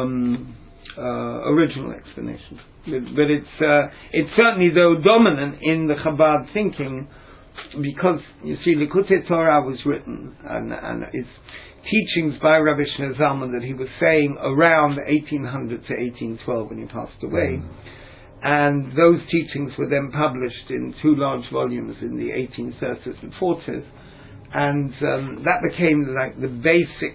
original explanation, but it's certainly though dominant in the Chabad thinking. Because, you see, Likutei Torah was written, and it's teachings by Rabbi Shneur Zalman that he was saying around 1800 to 1812 when he passed away. And those teachings were then published in 2 large volumes in the 1830s and 40s. And that became like the basic,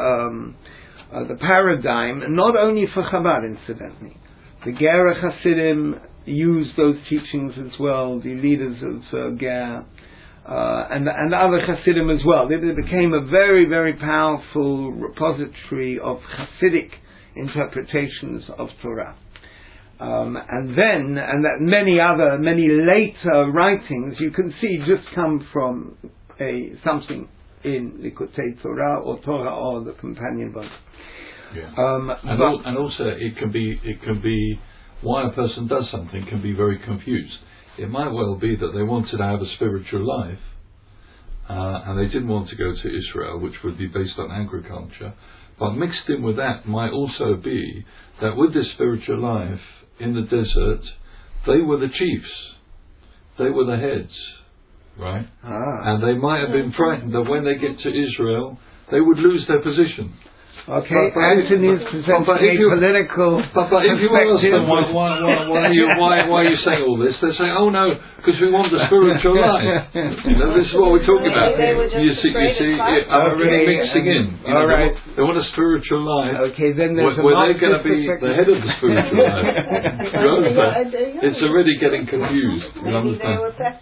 the paradigm, not only for Chabad, incidentally. The Ger Hasidim used those teachings as well, the leaders of Ger, and other Hasidim as well. They became a very, very powerful repository of Hasidic interpretations of Torah. And that many later writings you can see just come from something in Likutei Torah or the companion book. Yeah. And also it can be why a person does something can be very confused. It might well be that they wanted to have a spiritual life, and they didn't want to go to Israel, which would be based on agriculture. But mixed in with that might also be that with this spiritual life in the desert, they were the chiefs, they were the heads, right? And they might have been frightened that when they get to Israel, they would lose their position. Okay, Anthony is presenting a political But if you ask them why are you saying all this, they say, oh no, because we want the spiritual life. This is what we're talking about. You see, I'm already mixing in. They want a spiritual life. Okay, then there's where they're going to be the head of the spiritual life. You understand? It's already getting confused. You understand?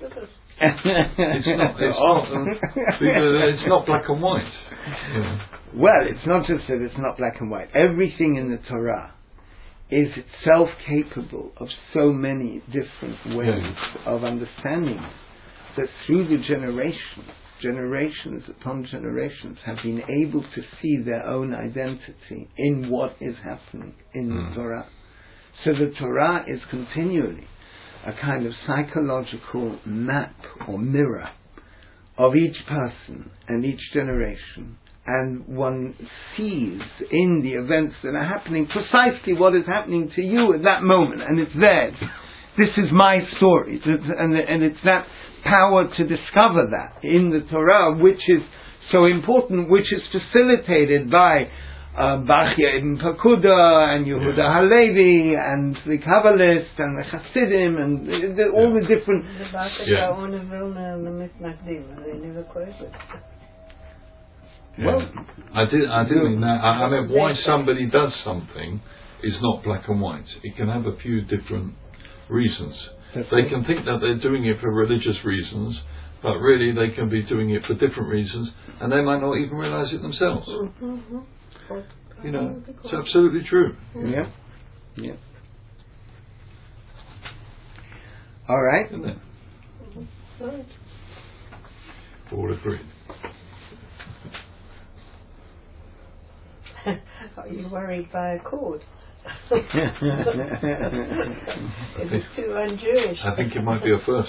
It's not black and white. Well, it's not just that it's not black and white. Everything in the Torah is itself capable of so many different ways of understanding it, that through the generations upon generations have been able to see their own identity in what is happening in the Torah. So the Torah is continually a kind of psychological map or mirror of each person and each generation, and one sees in the events that are happening precisely what is happening to you at that moment, and it's theirs. This is my story, and it's that power to discover that in the Torah, which is so important, which is facilitated by Bachya ibn Pakuda and Yehuda Halevi and the Kabbalists and the Hasidim and all the different. The Bachya Gaon Vilna and the Mitnagdim, they never quote it. Well, I didn't mean that. I mean, why somebody does something is not black and white. It can have a few different reasons. They can think that they're doing it for religious reasons, but really they can be doing it for different reasons, and they might not even realize it themselves. You know, it's absolutely true. Yeah. Yeah. All right. Isn't it? All agreed. Are you worried by a cord? It is too un-Jewish. I think it might be a first.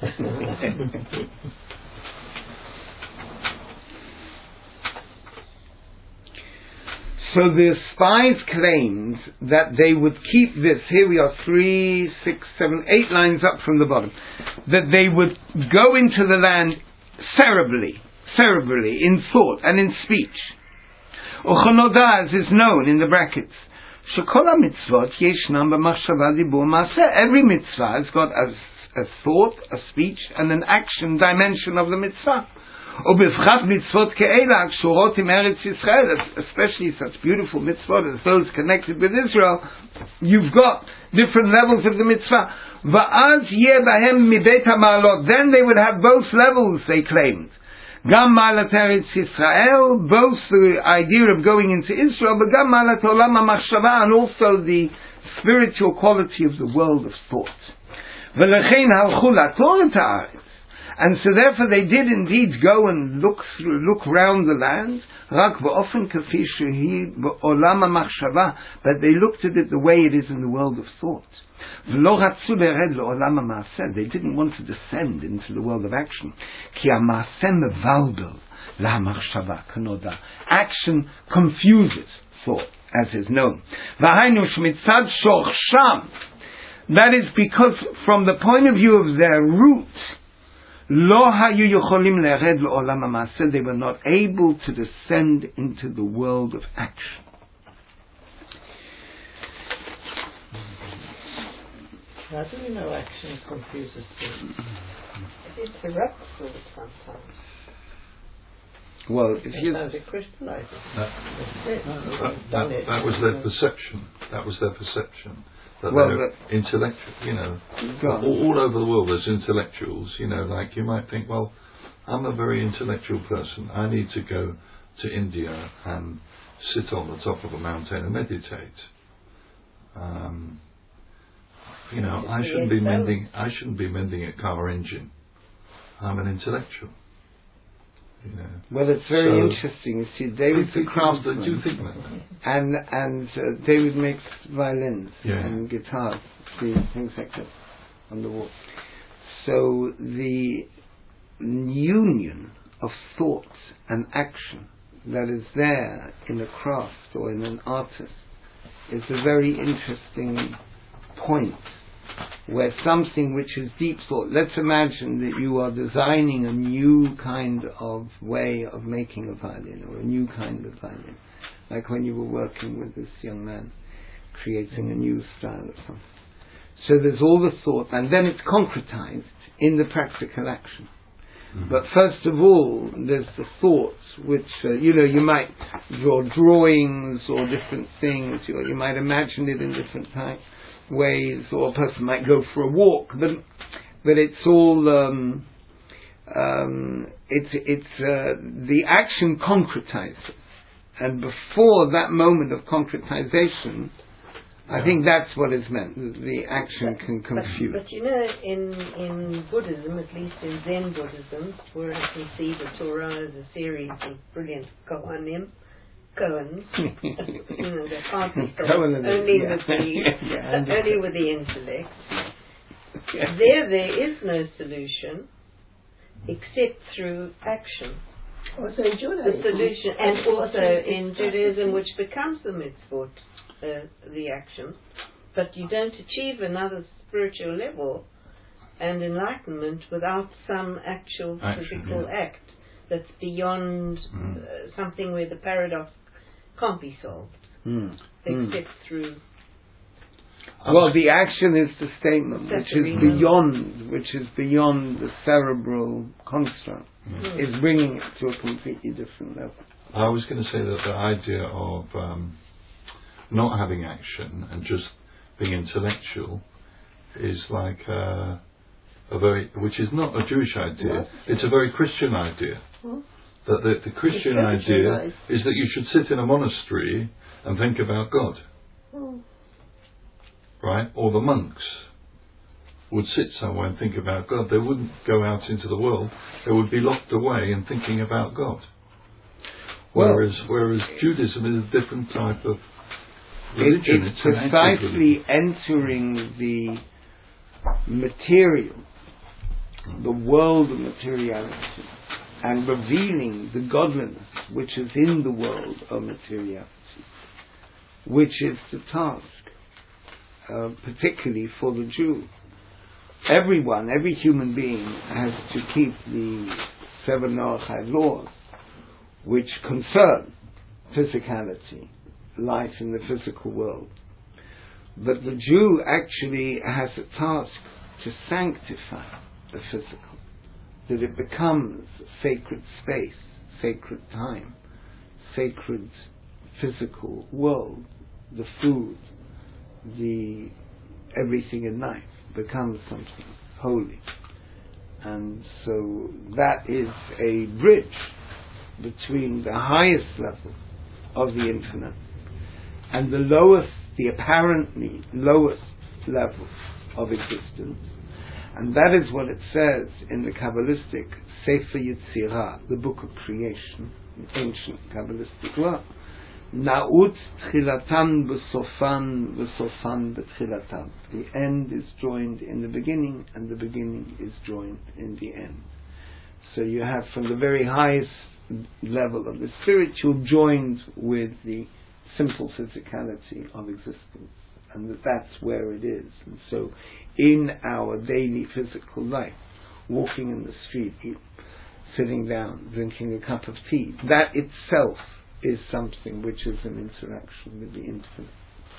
So the spies claimed that they would keep this. Here we are, 3, 6, 7, 8 lines up from the bottom. That they would go into the land cerebrally, in thought and in speech. Uchonoda, as is known in the brackets. Every mitzvah has got a thought, a speech, and an action dimension of the mitzvah. Especially such beautiful mitzvot as those connected with Israel, you've got different levels of the mitzvah. Then they would have both levels, they claimed. Gam Malat Eretz Yisrael, both the idea of going into Israel, but Gam Malat Olam HaMachshava, and also the spiritual quality of the world of thought. V'lechein halchu latoret haaretz, and so therefore they did indeed go and look round the land, rak v'ofen kafi shehi b'olam HaMachshava, but they looked at it the way it is in the world of thought. They didn't want to descend into the world of action. Action confuses thought, as is known. That is because from the point of view of their root, they were not able to descend into the world of action. How do we know action confuses thought? It interrupts thought sometimes. Well, if you... Sometimes it crystallizes. That was their perception. That was their perception. That they're intellectual, you know. All over the world there's intellectuals, you know, like you might think, well, I'm a very intellectual person. I need to go to India and sit on the top of a mountain and meditate. You know, I shouldn't be mending a car engine. I'm an intellectual. You know. Well, it's very interesting. You see, David's a craftsman. Do you think that? And David makes violins and guitars, things like that, on the wall. So the union of thought and action that is there in a craft or in an artist is a very interesting point, where something which is deep thought, let's imagine that you are designing a new kind of way of making a violin, or a new kind of violin, like when you were working with this young man, creating a new style or something. So there's all the thought, and then it's concretized in the practical action. Mm-hmm. But first of all, there's the thoughts, which, you might draw drawings or different things, or you might imagine it in different ways, or a person might go for a walk, but it's all the action concretizes, and before that moment of concretization, I think that's what is meant. The action can confuse. But you know, in Buddhism, at least in Zen Buddhism, where I can see the Torah as a series of brilliant koans, you know, they can't be solved only with the intellect. There is no solution except through action. Also in Judaism. The solution, and also in Judaism, which becomes the mitzvot, the action, but you don't achieve another spiritual level and enlightenment without some actual physical act that's beyond something where the paradox can't be solved except through. Well, the action is the statement which is beyond the cerebral construct, is bringing it to a completely different level. I was going to say that the idea of not having action and just being intellectual is like which is not a Jewish idea. It's a very Christian idea. That the Christian idea is that you should sit in a monastery and think about God. Right? Or the monks would sit somewhere and think about God. They wouldn't go out into the world. They would be locked away and thinking about God. Whereas Judaism is a different type of religion. It's precisely entering the material, the world of materiality, and revealing the godliness which is in the world of materiality, which is the task, particularly for the Jew. Every human being has to keep the 7 Noahide laws, which concern physicality, life in the physical world. But the Jew actually has a task to sanctify the physical, that it becomes sacred space, sacred time, sacred physical world, the food, the everything in life becomes something holy. And so that is a bridge between the highest level of the infinite and the apparently lowest level of existence. And that is what it says in the Kabbalistic Sefer Yetzirah, the book of creation, an ancient Kabbalistic work. Na'ut tchilatan b'sofan b'sofan b'tchilatan. The end is joined in the beginning, and the beginning is joined in the end. So you have from the very highest level of the spiritual joined with the simple physicality of existence, and that's where it is. And so in our daily physical life, walking in the street, sitting down, drinking a cup of tea, that itself is something which is an interaction with the infinite.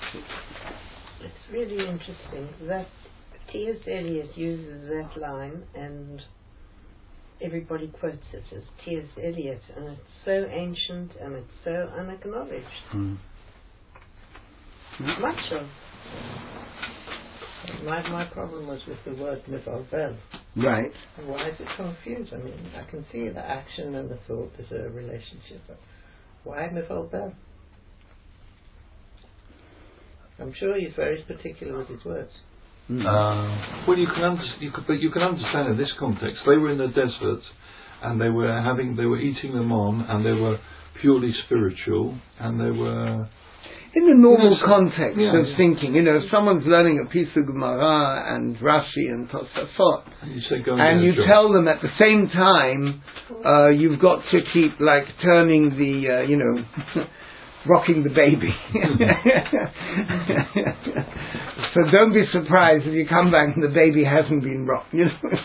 It's really interesting that T.S. Eliot uses that line, and everybody quotes it as T.S. Eliot, and it's so ancient and it's so unacknowledged. Much of my problem was with the word mevalbel. Right. Why is it confused? I mean, I can see the action and the thought as a relationship, but why mevalbel? I'm sure he's very particular with his words. Well, you can understand in this context. They were in the desert, and they were eating them on, and they were purely spiritual, and they were in the normal context of thinking. If someone's learning a piece of Gemara and Rashi and Tosafot, and you tell them at the same time, you've got to keep turning the, rocking the baby. So don't be surprised if you come back and the baby hasn't been rocked.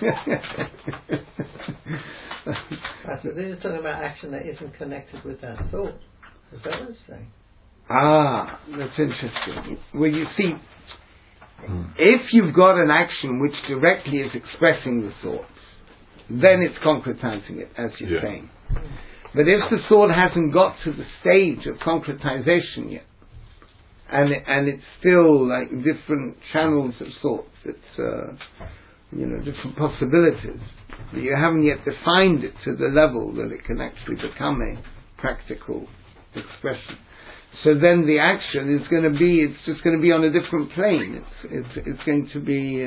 So this is talking about action that isn't connected with that thought. Is that what it's saying? Ah, that's interesting. Well, you see, if you've got an action which directly is expressing the thoughts, then it's concretizing it, as you're saying. But if the thought hasn't got to the stage of concretization yet, and it's still like different channels of thoughts, it's different possibilities, but you haven't yet defined it to the level that it can actually become a practical expression, So then the action is going to be, it's just going to be on a different plane. It's going to be,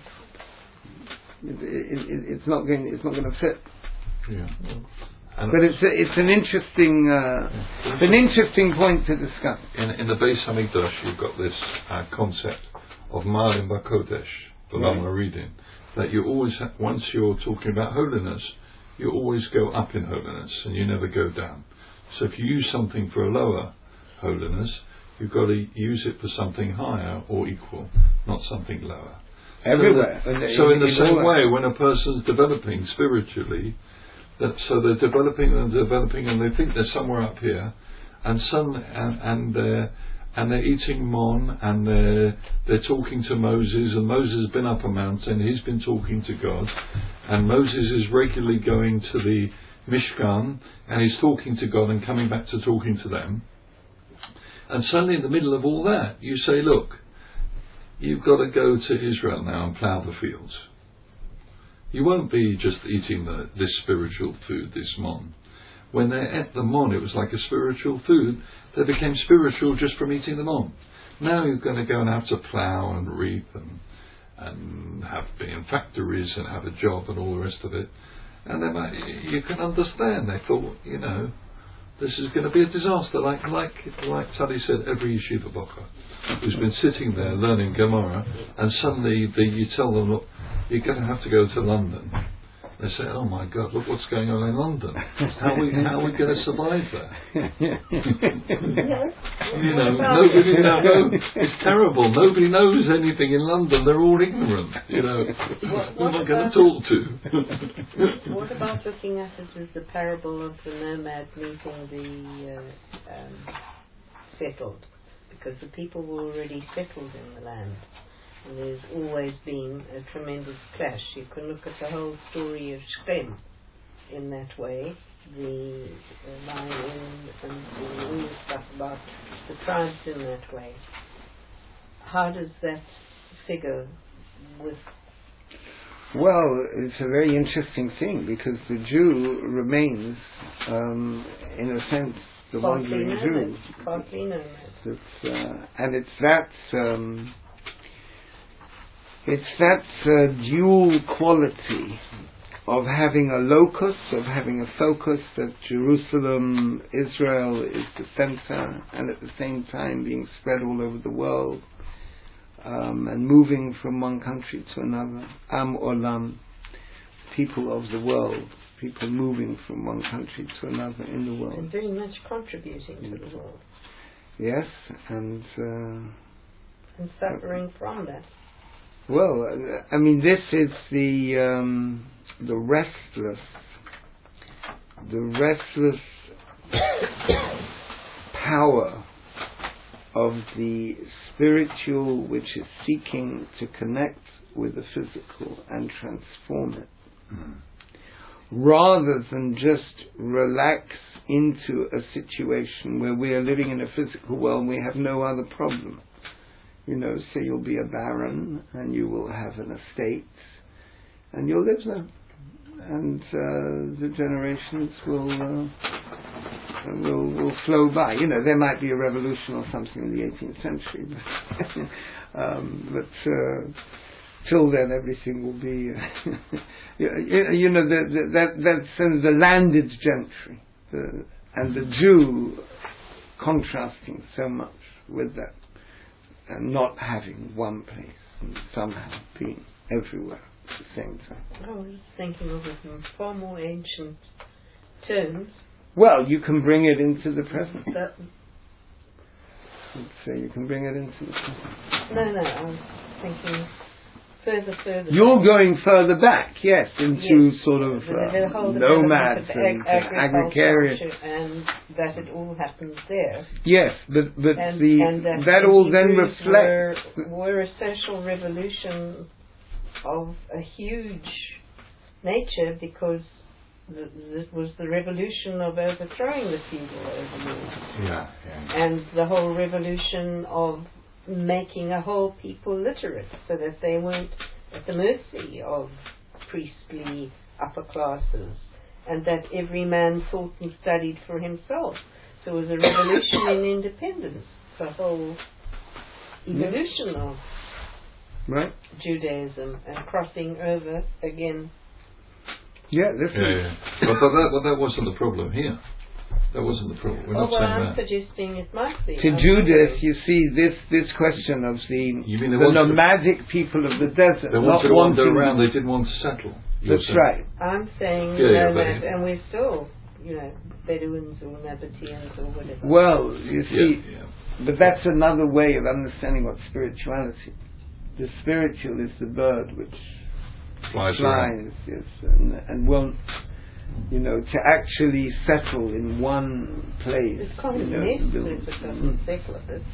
it's not going to fit. Yeah. But it's an interesting point to discuss. In the Beis Hamikdash, you've got this concept of Ma'alim Bakodesh, the Lama reading, that you always, once you're talking about holiness, you always go up in holiness and you never go down. So if you use something for a lower holiness, you've got to use it for something higher or equal, not something lower. Everywhere. So in the same way, when a person's developing spiritually, so they're developing and they think they're somewhere up here, and they're eating mon, and they're talking to Moses, and Moses has been up a mountain, he's been talking to God, and Moses is regularly going to the Mishkan, and he's talking to God and coming back to talking to them. And suddenly in the middle of all that, you say, look, you've got to go to Israel now and plough the fields. You won't be just eating this spiritual food, this mon. When they ate the mon, it was like a spiritual food. They became spiritual just from eating the mon. Now you're going to go and have to plough and reap and have to be in factories and have a job and all the rest of it. And then you can understand. They thought, this is going to be a disaster. Like Tali said, every yeshiva bocher who's been sitting there learning Gemara, and suddenly you tell them, look, you're going to have to go to London. They say, oh my God, look what's going on in London. How are we going to survive there? Nobody knows. It's terrible. Nobody knows anything in London. They're all ignorant. Who am I going to talk to? What about looking at it as the parable of the nomad meeting the settled? Because the people were already settled in the land. And there's always been a tremendous clash. You can look at the whole story of Shechem in that way, the lion and all the stuff about the tribes in that way. How does that figure with... Well, it's a very interesting thing, because the Jew remains, in a sense, the wandering Jew. Partly nomad. And it's that dual quality of having a locus, of having a focus, that Jerusalem, Israel is the center, and at the same time being spread all over the world, and moving from one country to another. Am Olam, people of the world, people moving from one country to another in the world. And very much contributing to the world. Yes, and suffering from that. Well, I mean, this is the restless power of the spiritual, which is seeking to connect with the physical and transform it, rather than just relax into a situation where we are living in a physical world and we have no other problem. So you'll be a baron, and you will have an estate, and you'll live there, and the generations will flow by. There might be a revolution or something in the 18th century, but till then everything will be, that's the landed gentry, and the Jew contrasting so much with that. And not having one place, and somehow being everywhere at the same time. I was thinking of it in far more ancient terms. Well, you can bring it into the present. So you can bring it into the present. No, I was thinking further. You're going further back, yes, into sort of nomads and agrarian, and that it all happens there. Yes, but that all then reflects were a social revolution of a huge nature, because it was the revolution of overthrowing the feudal overlords. Yeah. And the whole revolution of making a whole people literate, so that they weren't at the mercy of priestly upper classes, and that every man thought and studied for himself. there was a revolution in independence, the whole evolution of Right. Judaism and crossing over again. Yeah, this is. But that wasn't the problem here. That wasn't the problem. We're not saying I'm that. suggesting it might be. To Judas, you see this question of the nomadic people of the desert. They wanted to wander around. They didn't want to settle. That's right. I'm saying nomad, and we're still, Bedouins or Nabateans or whatever. Well, you see, but that's another way of understanding what spirituality. The spiritual is the bird which flies, yes, and won't, to actually settle in one place. It's called a nest if it doesn't settle a bit.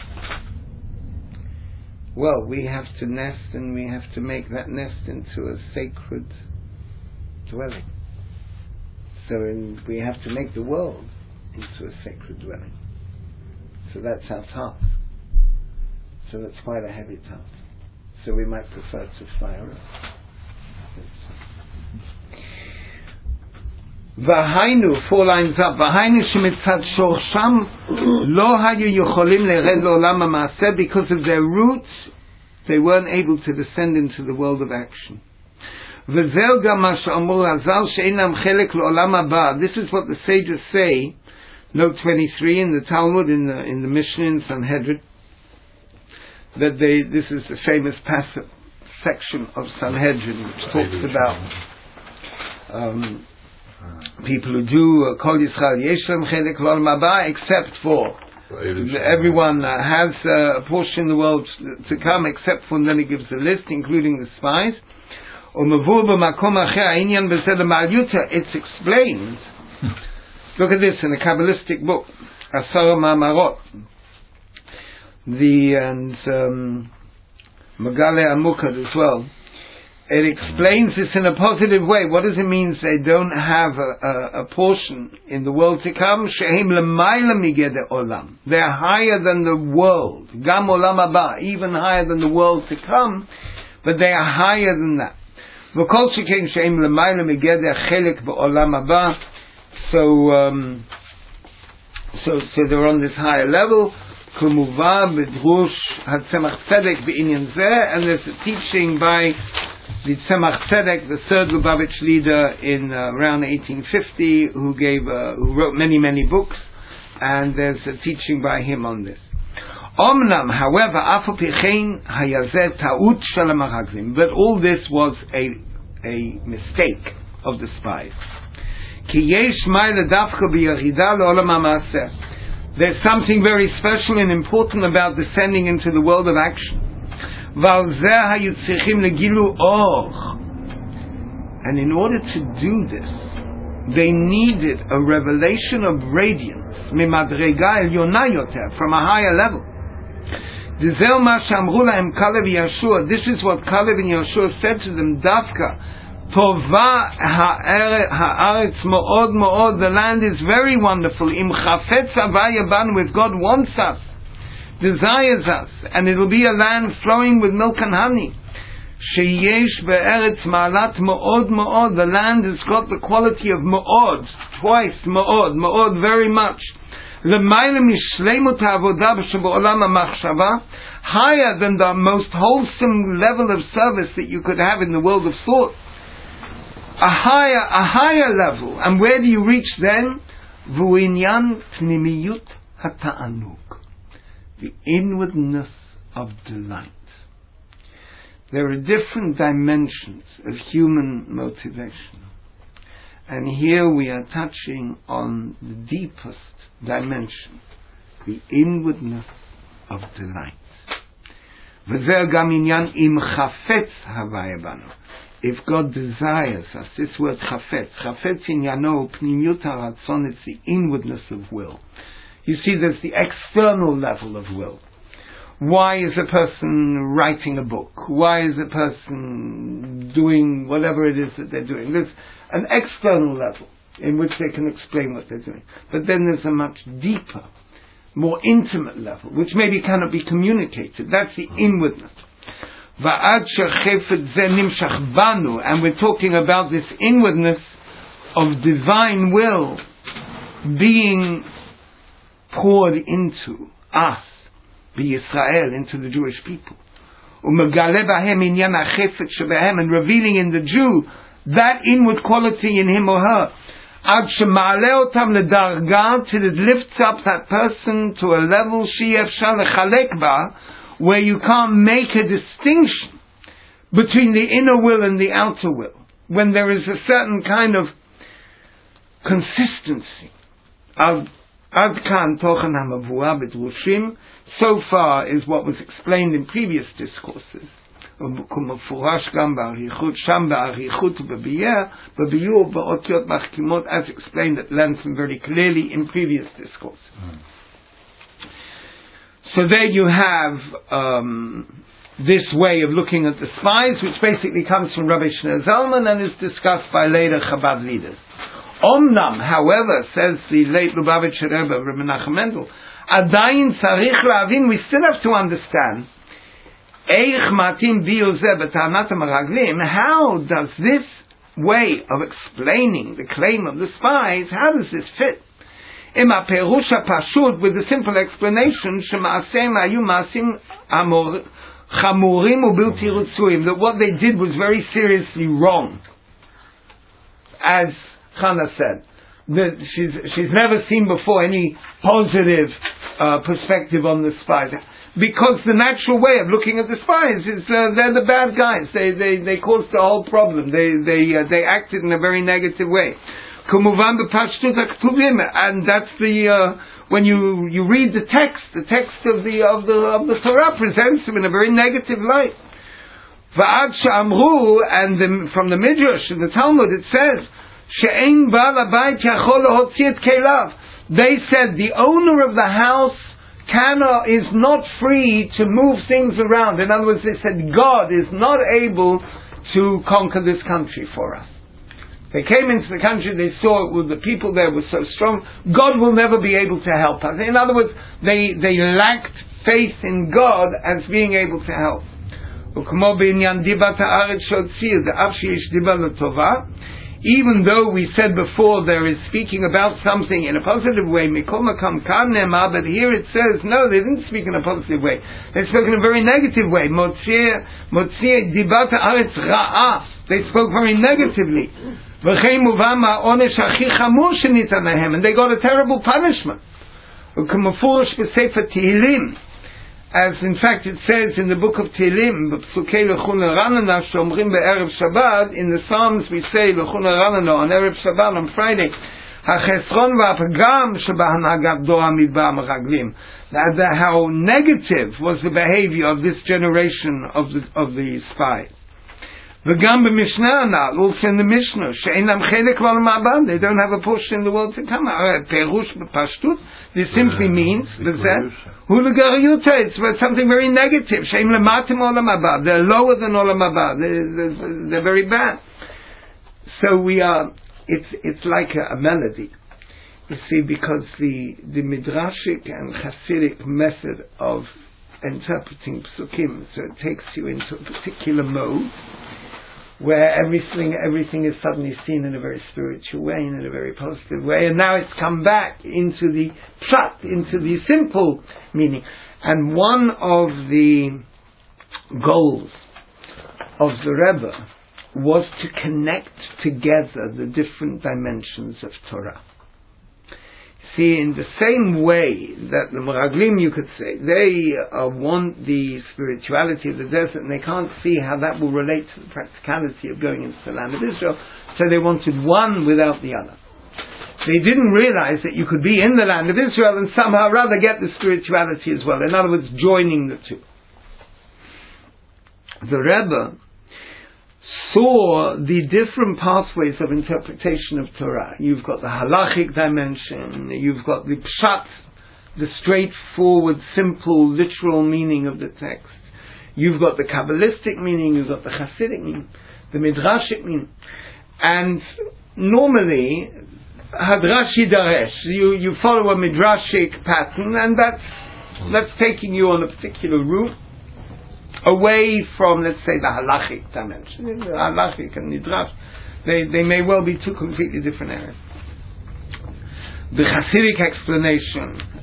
Well, we have to nest, and we have to make that nest into a sacred dwelling. So we have to make the world into a sacred dwelling. So that's our task. So that's quite a heavy task. So we might prefer to fly around. V'hainu, 4 lines up, V'hainu shemitzad shorsham lo hayu yocholim lered le'olam ha'maaseh, because of their roots, they weren't able to descend into the world of action. V'zeh gam ma she'amru Hazal she'ein lam chelek le'olam haba. This is what the sages say, note 23 in the Talmud, in the Mishnah in Sanhedrin, that this is the famous section of Sanhedrin which talks about people who do Kol Yisrael Yeshem Chelek L'Olam Haba, except for everyone has a portion in the world to come, except for, and then he gives a list, including the spies. It's explained. Look at this in a Kabbalistic book, Asara Ma'amarot. And Megale Amukad as well. It explains this in a positive way. What does it mean they don't have a portion in the world to come? Shehem l'mayla migede olam. They're higher than the world. Gam olam haba, even higher than the world to come, but they are higher than that. V'kol sheken shehem l'mayla migede chelek b'olam haba. So they're on this higher level. Kumuva b'drush hatzemach tzedek b'inyan zeh, and there's a teaching by the Tzemach Tzedek, the third Lubavitch leader in around 1850, who wrote many books, and there's a teaching by him on this. Omnam, however, afu pichein hayazeh ta'ut shel ha'maraglim, but all this was a mistake of the spies. Ki yesh ma'ile dafka b'yarida le'olam ha'maaseh. There's something very special and important about descending into the world of action. And in order to do this, they needed a revelation of radiance from a higher level. This is what Caleb and Yeshua said to them, Dafka, Tova ha'aretz mo'od mo'od, the land is very wonderful. Im chafetz havaya banu, if God wants us, desires us, and it will be a land flowing with milk and honey. Sheyesh be'eretz ma'alat mo'od mo'od, the land has got the quality of mo'od, twice mo'od, very much. L'mayla mishleimut ha'avodah b'she'b'olam ha'machshava, higher than the most wholesome level of service that you could have in the world of thought. A higher level. And where do you reach then? V'uinyan pnimiyut hata'anug, the inwardness of delight. There are different dimensions of human motivation. And here we are touching on the deepest dimension, the inwardness of delight. V'zer gam inyan im chafetz havaya banu. If God desires us, this word chafetz inyano pnimiyut haratzon, it's the inwardness of will. You see, there's the external level of will. Why is a person writing a book? Why is a person doing whatever it is that they're doing? There's an external level in which they can explain what they're doing. But then there's a much deeper, more intimate level, which maybe cannot be communicated. That's the inwardness. And we're talking about this inwardness of divine will being poured into us, Israel, into the Jewish people. And revealing in the Jew that inward quality in him or her. Till it lifts up that person to a level where you can't make a distinction between the inner will and the outer will. When there is a certain kind of consistency. So far is what was explained in previous discourses. As explained at length and very clearly in previous discourses. So there you have this way of looking at the spies, which basically comes from Rabbi Shneur Zalman and is discussed by later Chabad leaders. Omnam, however, says the late Lubavitcher Rebbe, Rabbi Menachem Mendel, Adayin Tzarich Lavin, we still have to understand how does this way of explaining the claim of the spies, how does this fit? With the simple explanation that what they did was very seriously wrong. As Chana said, that she's never seen before any positive perspective on the spies. Because the natural way of looking at the spies is they're the bad guys. They caused the whole problem. They acted in a very negative way. And that's the when you read the text of the Torah presents them in a very negative light. And from the Midrash in the Talmud it says, they said the owner of the house is not free to move things around. In other words, they said God is not able to conquer this country for us. They came into the country, they saw the people there were so strong, God will never be able to help us. In other words, they lacked faith in God as being able to help. Even though we said before there is speaking about something in a positive way, but here it says, no, they didn't speak in a positive way. They spoke in a very negative way. They spoke very negatively. And they got a terrible punishment. As in fact it says in the book of Tehillim, in the Psalms we say on Erev Shabbat on Friday, how negative was the behavior of this generation of the spies. Also in the Mishnah, they don't have a portion in the world to come. This simply means it's something very negative. They're lower than Olam Haba. They're very bad. So it's like a melody. You see, because the Midrashic and Hasidic method of interpreting Psukim, so it takes you into a particular mode, where everything is suddenly seen in a very spiritual way and in a very positive way, and now it's come back into the pshat, into the simple meaning. And one of the goals of the Rebbe was to connect together the different dimensions of Torah. See, in the same way that the Meraglim, you could say, they want the spirituality of the desert, and they can't see how that will relate to the practicality of going into the land of Israel, so they wanted one without the other. They didn't realize that you could be in the land of Israel and somehow rather get the spirituality as well. In other words, joining the two. The Rebbe saw the different pathways of interpretation of Torah. You've got the halachic dimension, you've got the pshat, the straightforward, simple, literal meaning of the text. You've got the Kabbalistic meaning, you've got the Hasidic meaning, the Midrashic meaning. And normally, Hadrash Yidaresh, you follow a Midrashic pattern, and that's taking you on a particular route, away from, let's say, the halachic dimension. The halachic and Midrash, they may well be two completely different areas. The Hasidic explanation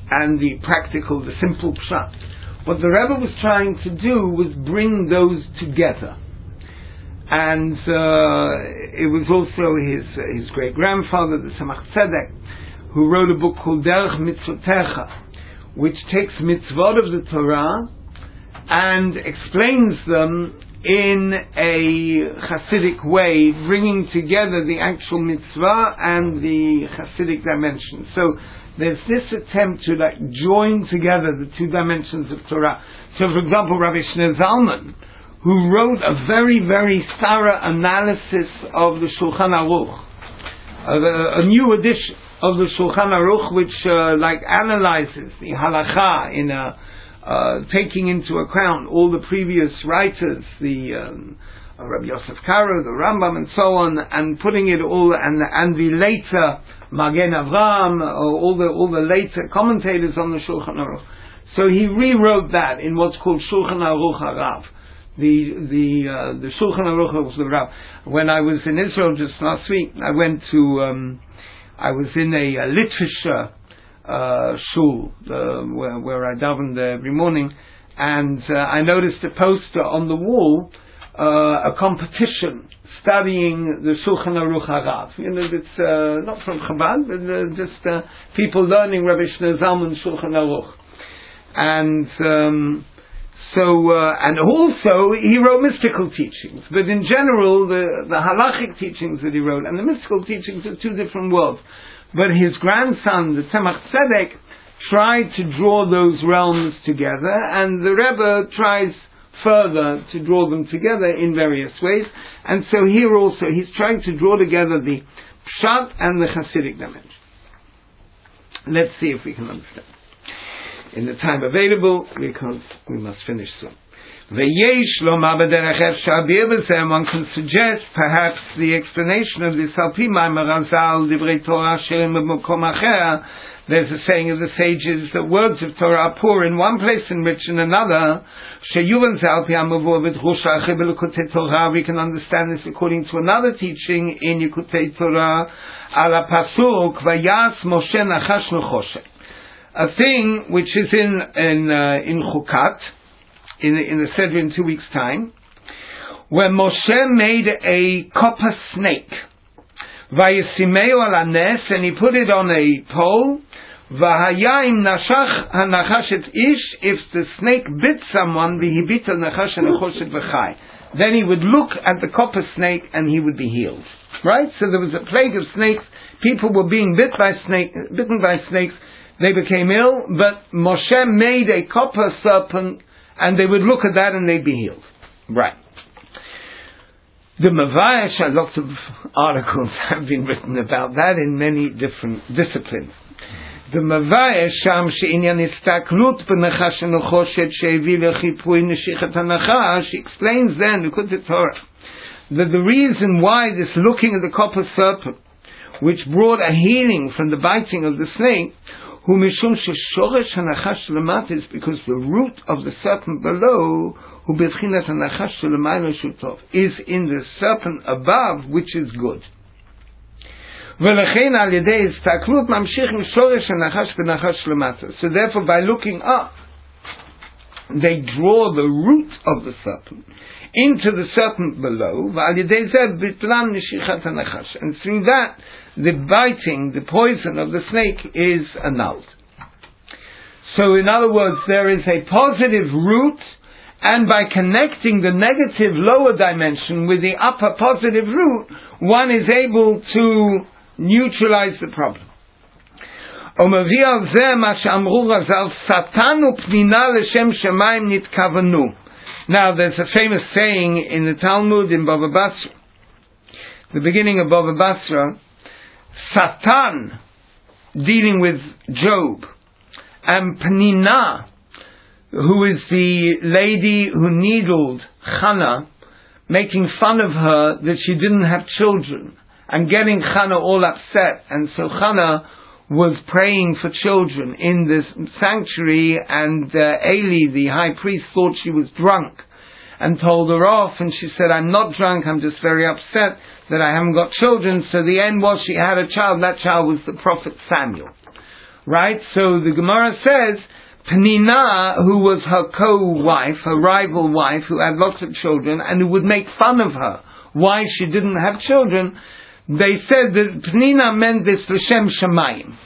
and the practical, the simple pshat. What the Rebbe was trying to do was bring those together. And it was also his great-grandfather, the Tzemach Tzedek, who wrote a book called Derech Mitzvotecha, which takes mitzvot of the Torah and explains them in a Hasidic way, bringing together the actual mitzvah and the Hasidic dimension. So there's this attempt to join together the two dimensions of Torah. So, for example, Rabbi Shneur Zalman, who wrote a very, very thorough analysis of the Shulchan Aruch, a new edition of the Shulchan Aruch, which analyzes the halacha in taking into account all the previous writers, the Rabbi Yosef Karo, the Rambam, and so on, and putting it all, and the later Magen Avraham, all the later commentators on the Shulchan Aruch. So he rewrote that in what's called Shulchan Aruch HaRav. The Shulchan Aruch of the Rav. When I was in Israel just last week, I went to I was in a literature shul where I davened every morning, and I noticed a poster on the wall, a competition studying the Shulchan Aruch HaRav. It's not from Chabad, but just people learning Rabbi Shneur Zalman's Shulchan Aruch. And and also he wrote mystical teachings, but in general the halachic teachings that he wrote and the mystical teachings are two different worlds. But his grandson, the Tzemach Tzedek, tried to draw those realms together, and the Rebbe tries further to draw them together in various ways. And so here also he's trying to draw together the Pshat and the Hasidic dimension. Let's see if we can understand in the time available, because we must finish soon. One can suggest perhaps the explanation of this. There's a saying of the sages that words of Torah are poor in one place and rich in another. We can understand this according to another teaching in Yekutei Torah, ala pasuk vayas Moshe nachash nechoshet. A thing which is in Chukat, in the Seder in 2 weeks' time, where Moshe made a copper snake, vayisimeu ala nes, and he put it on a pole, v'hayim nashach hanachashet ish, if the snake bit someone, v'hibit nachash hanachoshet v'chai, then he would look at the copper snake and he would be healed. Right? So there was a plague of snakes, people were being bitten by snakes, they became ill, but Moshe made a copper serpent, and they would look at that and they'd be healed. Right. The Mavayesh, lots of articles have been written about that in many different disciplines. The Mavayesh, Sham she'inyan istaklut b'nechash nechoshet she'evi lechipui neshichet hanachash, she explains then, Yekutei Torah, that the reason why this looking at the copper serpent, which brought a healing from the biting of the snake, is because the root of the serpent below, is in the serpent above, which is good. So therefore, by looking up, they draw the root of the serpent into the serpent below, and through that, the biting, the poison of the snake is annulled. So in other words, there is a positive root, and by connecting the negative lower dimension with the upper positive root, one is able to neutralize the problem. Now there's a famous saying in the Talmud in Bava Basra, the beginning of Bava Basra, Satan, dealing with Job, and Penina, who is the lady who needled Chana, making fun of her that she didn't have children, and getting Chana all upset, and so Chana was praying for children in this sanctuary, and Eli, the high priest, thought she was drunk, and told her off, and she said, I'm not drunk, I'm just very upset that I haven't got children. So the end was she had a child. That child was the prophet Samuel. Right? So the Gemara says, Penina, who was her co-wife, her rival wife, who had lots of children, and who would make fun of her, why she didn't have children, they said that Penina meant this L'Shem Shamayim.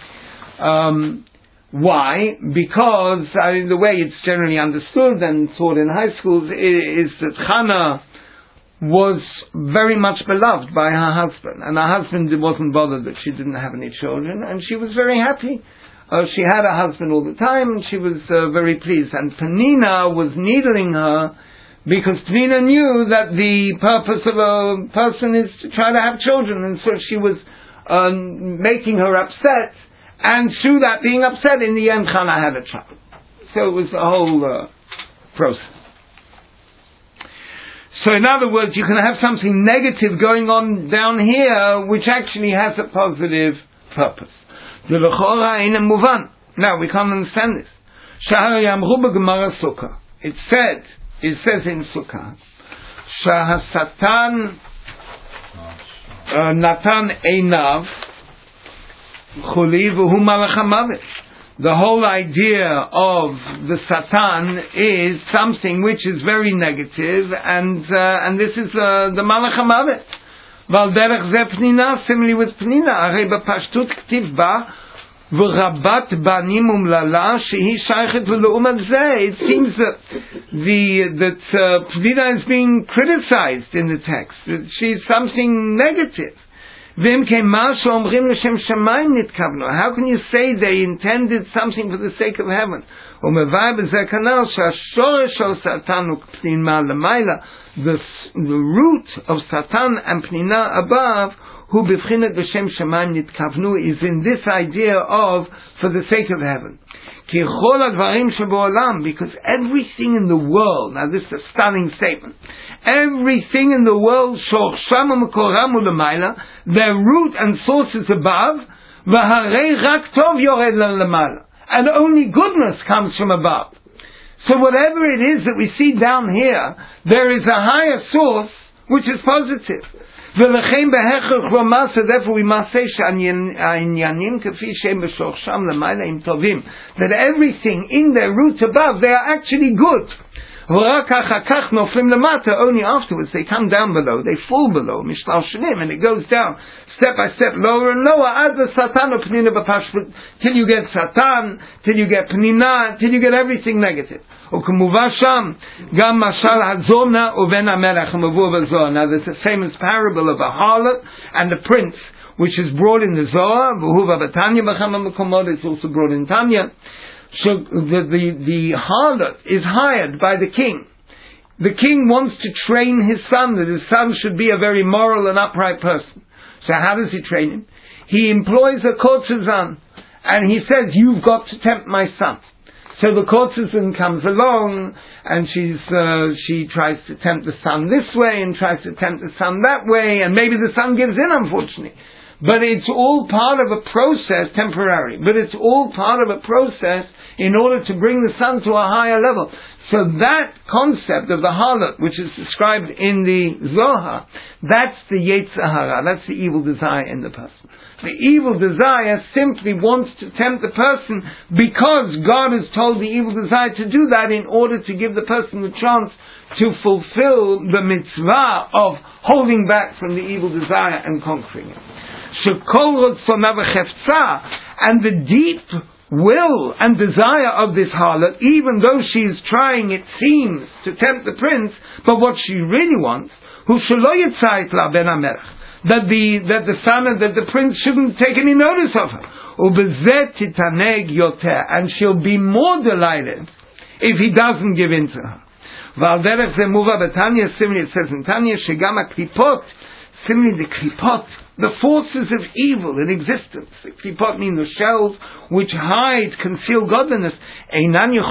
Why? Because the way it's generally understood and taught in high schools is that Hannah was very much beloved by her husband, and her husband wasn't bothered that she didn't have any children, and she was very happy. She had a husband all the time, and she was very pleased. And Penina was needling her because Penina knew that the purpose of a person is to try to have children, and so she was making her upset. And through that being upset, in the end, Hannah had a child. So it was a whole process. So in other words, you can have something negative going on down here, which actually has a positive purpose. Now, we can't understand this. It says in Sukkah, Satan Natan Einav Chuli v'hu malach hamavet. The whole idea of the Satan is something which is very negative, and this is the malach hamavet. Val derech ze Penina, similarly with Penina, arei b'pashtus ktiv ba v'rabat banim umlala shehi shaykhet v'le'umat zeh. It seems that Penina is being criticized in the text. That she's something negative. How can you say they intended something for the sake of heaven? The root of Satan and Penina above, is in this idea of for the sake of heaven. Because everything in the world, now this is a stunning statement, everything in the world, their root and source is above, and only goodness comes from above. So whatever it is that we see down here, there is a higher source which is positive. Therefore we must say that everything in their root above, they are actually good. Only afterwards they come down below, they fall below, and it goes down step by step, lower and lower, till you get Satan, till you get Penina, till you get everything negative. Now there's a famous parable of a harlot and a prince, which is brought in the Zohar. It's also brought in Tanya. So the harlot is hired by the king. The king wants to train his son, that his son should be a very moral and upright person. So how does he train him? He employs a courtesan, and he says, you've got to tempt my son. So the courtesan comes along, and she tries to tempt the son this way, and tries to tempt the son that way, and maybe the son gives in, unfortunately. But it's all part of a process, temporary, but it's all part of a process in order to bring the son to a higher level. So that concept of the harlot, which is described in the Zohar, that's the Yetzer Hara, that's the evil desire in the person. The evil desire simply wants to tempt the person because God has told the evil desire to do that in order to give the person the chance to fulfill the mitzvah of holding back from the evil desire and conquering it. And the deep will and desire of this harlot, even though she is trying, it seems, to tempt the prince, but what she really wants, that the prince shouldn't take any notice of her, and she'll be more delighted if he doesn't give in to her. Similarly, it says in Tanya, similarly the klipot, the forces of evil in existence. The klipot mean the shells which hide, conceal godliness. They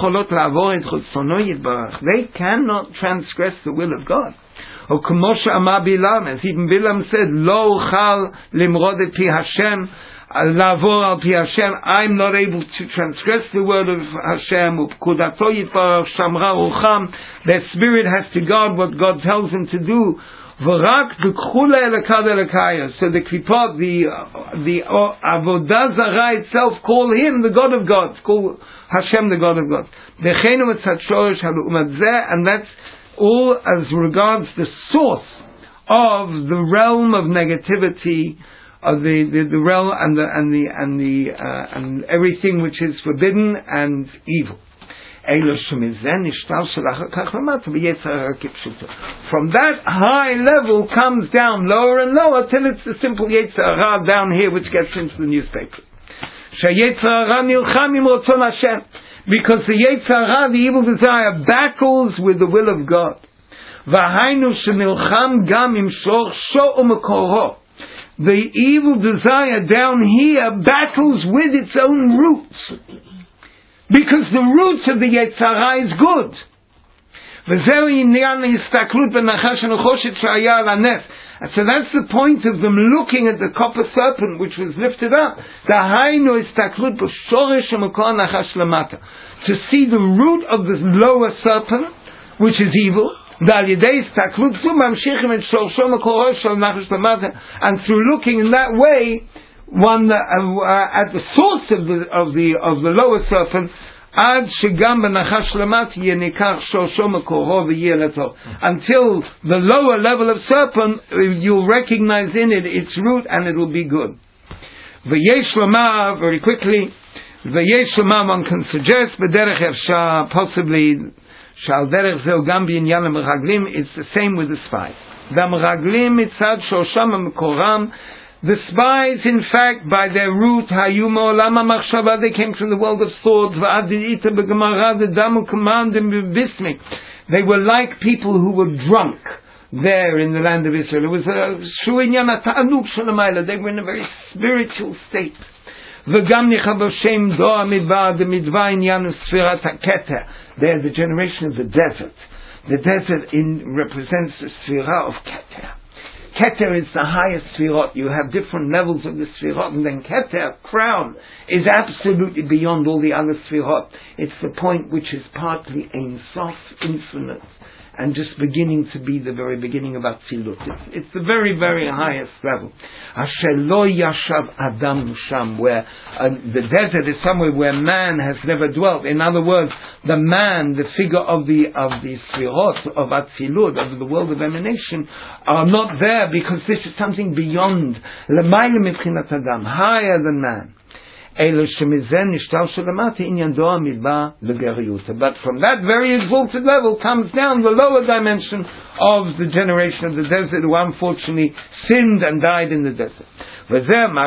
cannot transgress the will of God. Or as even Bilam said, Lo chal limrod et pi Hashem, lavor al pi Hashem, I'm not able to transgress the word of Hashem. Their spirit has to guard what God tells them to do. V'rak b'kchula elakad elakaya. So the klipot, the avodah zarah itself, call him the God of gods, call Hashem the God of gods. V'cheinu etzat shorish halu'umat zeh, and that's all as regards the source of the realm of negativity, of the realm and everything which is forbidden and evil. From that high level comes down lower and lower till it's the simple Yetzer Hara down here which gets into the newspaper. Because the Yetzer Hara, the evil desire, battles with the will of God. The evil desire down here battles with its own roots. Because the roots of the Yetzer Hara is good. And so that's the point of them looking at the copper serpent which was lifted up. To see the root of the lower serpent, which is evil. And through looking in that way, one at the source of the lower serpent, until the lower level of serpent, you'll recognize in it its root and it will be good. Very quickly, one can suggest, possibly, it's the same with the spies. The spies, in fact, by their root, they came from the world of thoughts. They were like people who were drunk there in the land of Israel. It was they were in a very spiritual state. They're the generation of the desert. The desert represents the Sphira of Keter. Keter is the highest Sphirot. You have different levels of the Sphirot, and then Keter, crown, is absolutely beyond all the other Sphirot. It's the point which is partly Ein Sof, infinite, and just beginning to be the very beginning of Atzilut. It's the very, very highest level. Asher lo yashav adam sham, where the desert is somewhere where man has never dwelt. In other words, the man, the figure of the Sfirot, of Atzilut, of the world of emanation, are not there because this is something beyond, l'mayla mibchinat adam, higher than man. But from that very exalted level comes down the lower dimension of the generation of the desert who unfortunately sinned and died in the desert. So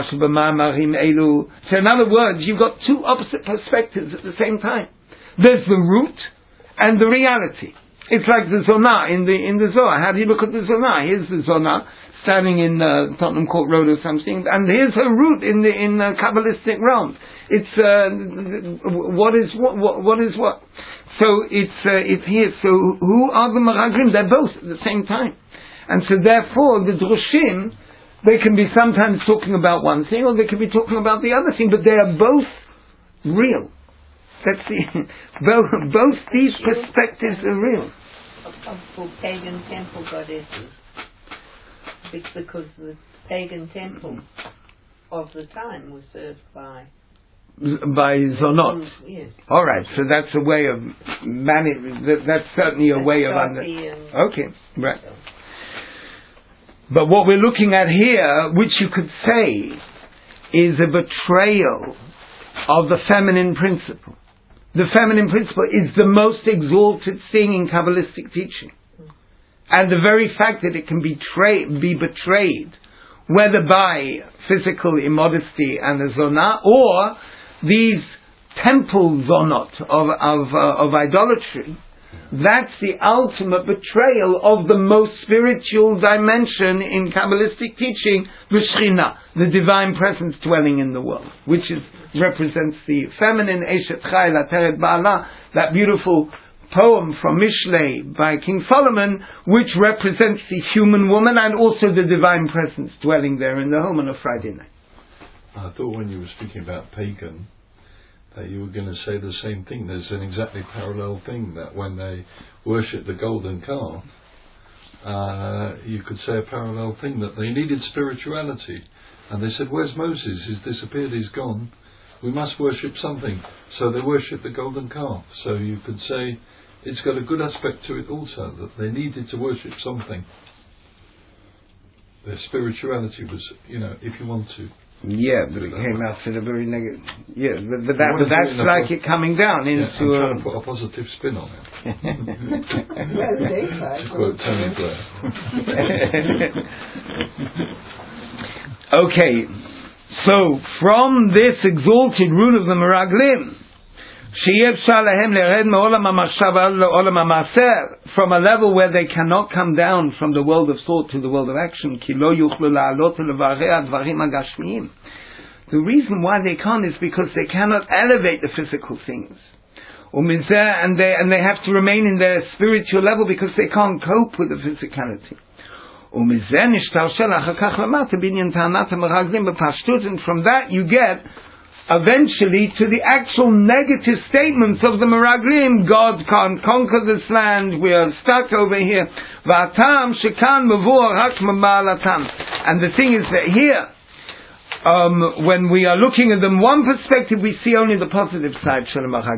in other words, you've got two opposite perspectives at the same time. There's the root and the reality. It's like the Zonah in the Zohar. How do you look at the Zonah? Here's the Zonah standing in Tottenham Court Road or something, and here's her root in the Kabbalistic realm. It's what is what. So it's here. So who are the Meraglim? They're both at the same time, and so therefore the Drushim, they can be sometimes talking about one thing, or they can be talking about the other thing, but they are both real. That's both these perspectives are real. For pagan temple goddesses. Because the pagan temple of the time was served by Zonot. Yes. All right, so that's a way of that's certainly a way of okay, right. But what we're looking at here, which you could say, is a betrayal of the feminine principle. The feminine principle is the most exalted thing in Kabbalistic teaching. And the very fact that it can be betrayed, whether by physical immodesty and a zonah, or these temple zonot of idolatry, that's the ultimate betrayal of the most spiritual dimension in Kabbalistic teaching, the Shekhinah, the divine presence dwelling in the world, which represents the feminine Eshet Chai Lateret Ba'ala, that beautiful poem from Mishlei by King Solomon, which represents the human woman and also the divine presence dwelling there in the home on a Friday night. I thought when you were speaking about pagan that you were going to say the same thing. There's an exactly parallel thing, that when they worship the golden calf, you could say a parallel thing, that they needed spirituality. And they said, where's Moses? He's disappeared, he's gone. We must worship something. So they worshipped the golden calf. So you could say it's got a good aspect to it also, that they needed to worship something. Their spirituality was, if you want to. Yeah, but it came out in a very negative. Yeah, but that's like it coming down into. I'm trying to put a positive spin on it. To quote Tony Blair. Okay, so from this exalted rule of the Meraglim, from a level where they cannot come down from the world of thought to the world of action. The reason why they can't is because they cannot elevate the physical things. And they have to remain in their spiritual level because they can't cope with the physicality. And from that you get eventually to the actual negative statements of the Meraglim. God can't conquer this land, we are stuck over here. And the thing is that here, when we are looking at them one perspective, we see only the positive side.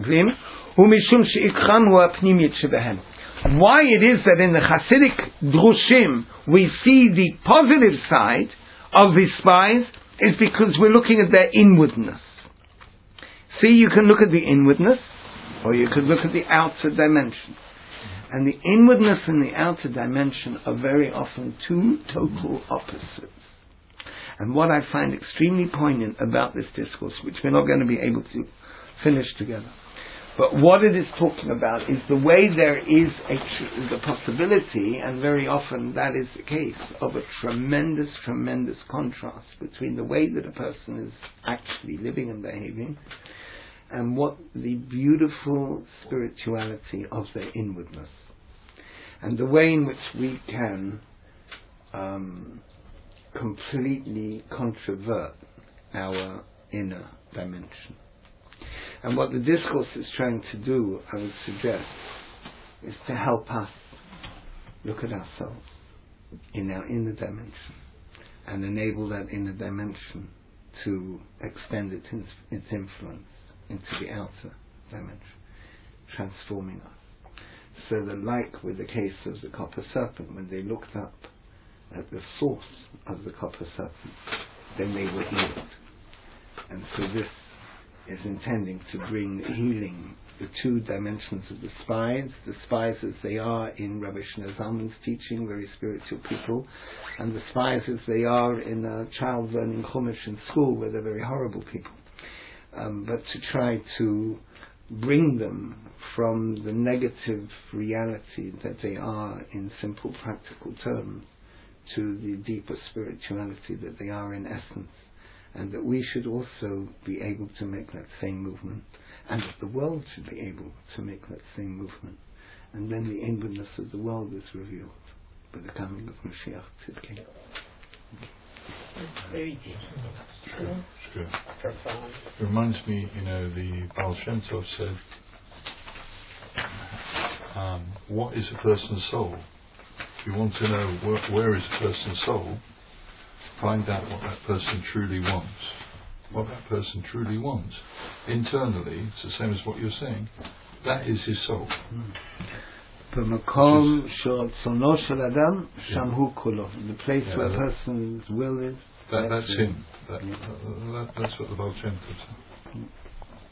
Why it is that in the Hasidic Drushim we see the positive side of these spies is because we're looking at their inwardness. See, you can look at the inwardness, or you could look at the outer dimension. And the inwardness and the outer dimension are very often two total opposites. And what I find extremely poignant about this discourse, which we're not going to be able to finish together, but what it is talking about is the way there is the possibility, and very often that is the case, of a tremendous, tremendous contrast between the way that a person is actually living and behaving and what the beautiful spirituality of their inwardness. And the way in which we can completely controvert our inner dimension. And what the discourse is trying to do, I would suggest, is to help us look at ourselves in our inner dimension and enable that inner dimension to extend its influence into the outer dimension, transforming us. So that, like with the case of the copper serpent, when they looked up at the source of the copper serpent, then they were healed. And so this is intending to bring healing, the two dimensions of the spies as they are in Rabbi Shneur Zalman's teaching, very spiritual people, and the spies as they are in a child learning Chumash in school, where they're very horrible people. But to try to bring them from the negative reality that they are in simple practical terms to the deeper spirituality that they are in essence, and that we should also be able to make that same movement, and that the world should be able to make that same movement, and then the inwardness of the world is revealed by the coming of Mashiach Tzidkenu. It's very deep. True. Profound. It reminds me, the Baal Shem Tov said, what is a person's soul? If you want to know where is a person's soul, find out what that person truly wants. What that person truly wants. Internally, it's the same as what you're saying. That is his soul. The place where a person's will is. That's him. That's what the Baal Shem Tov said.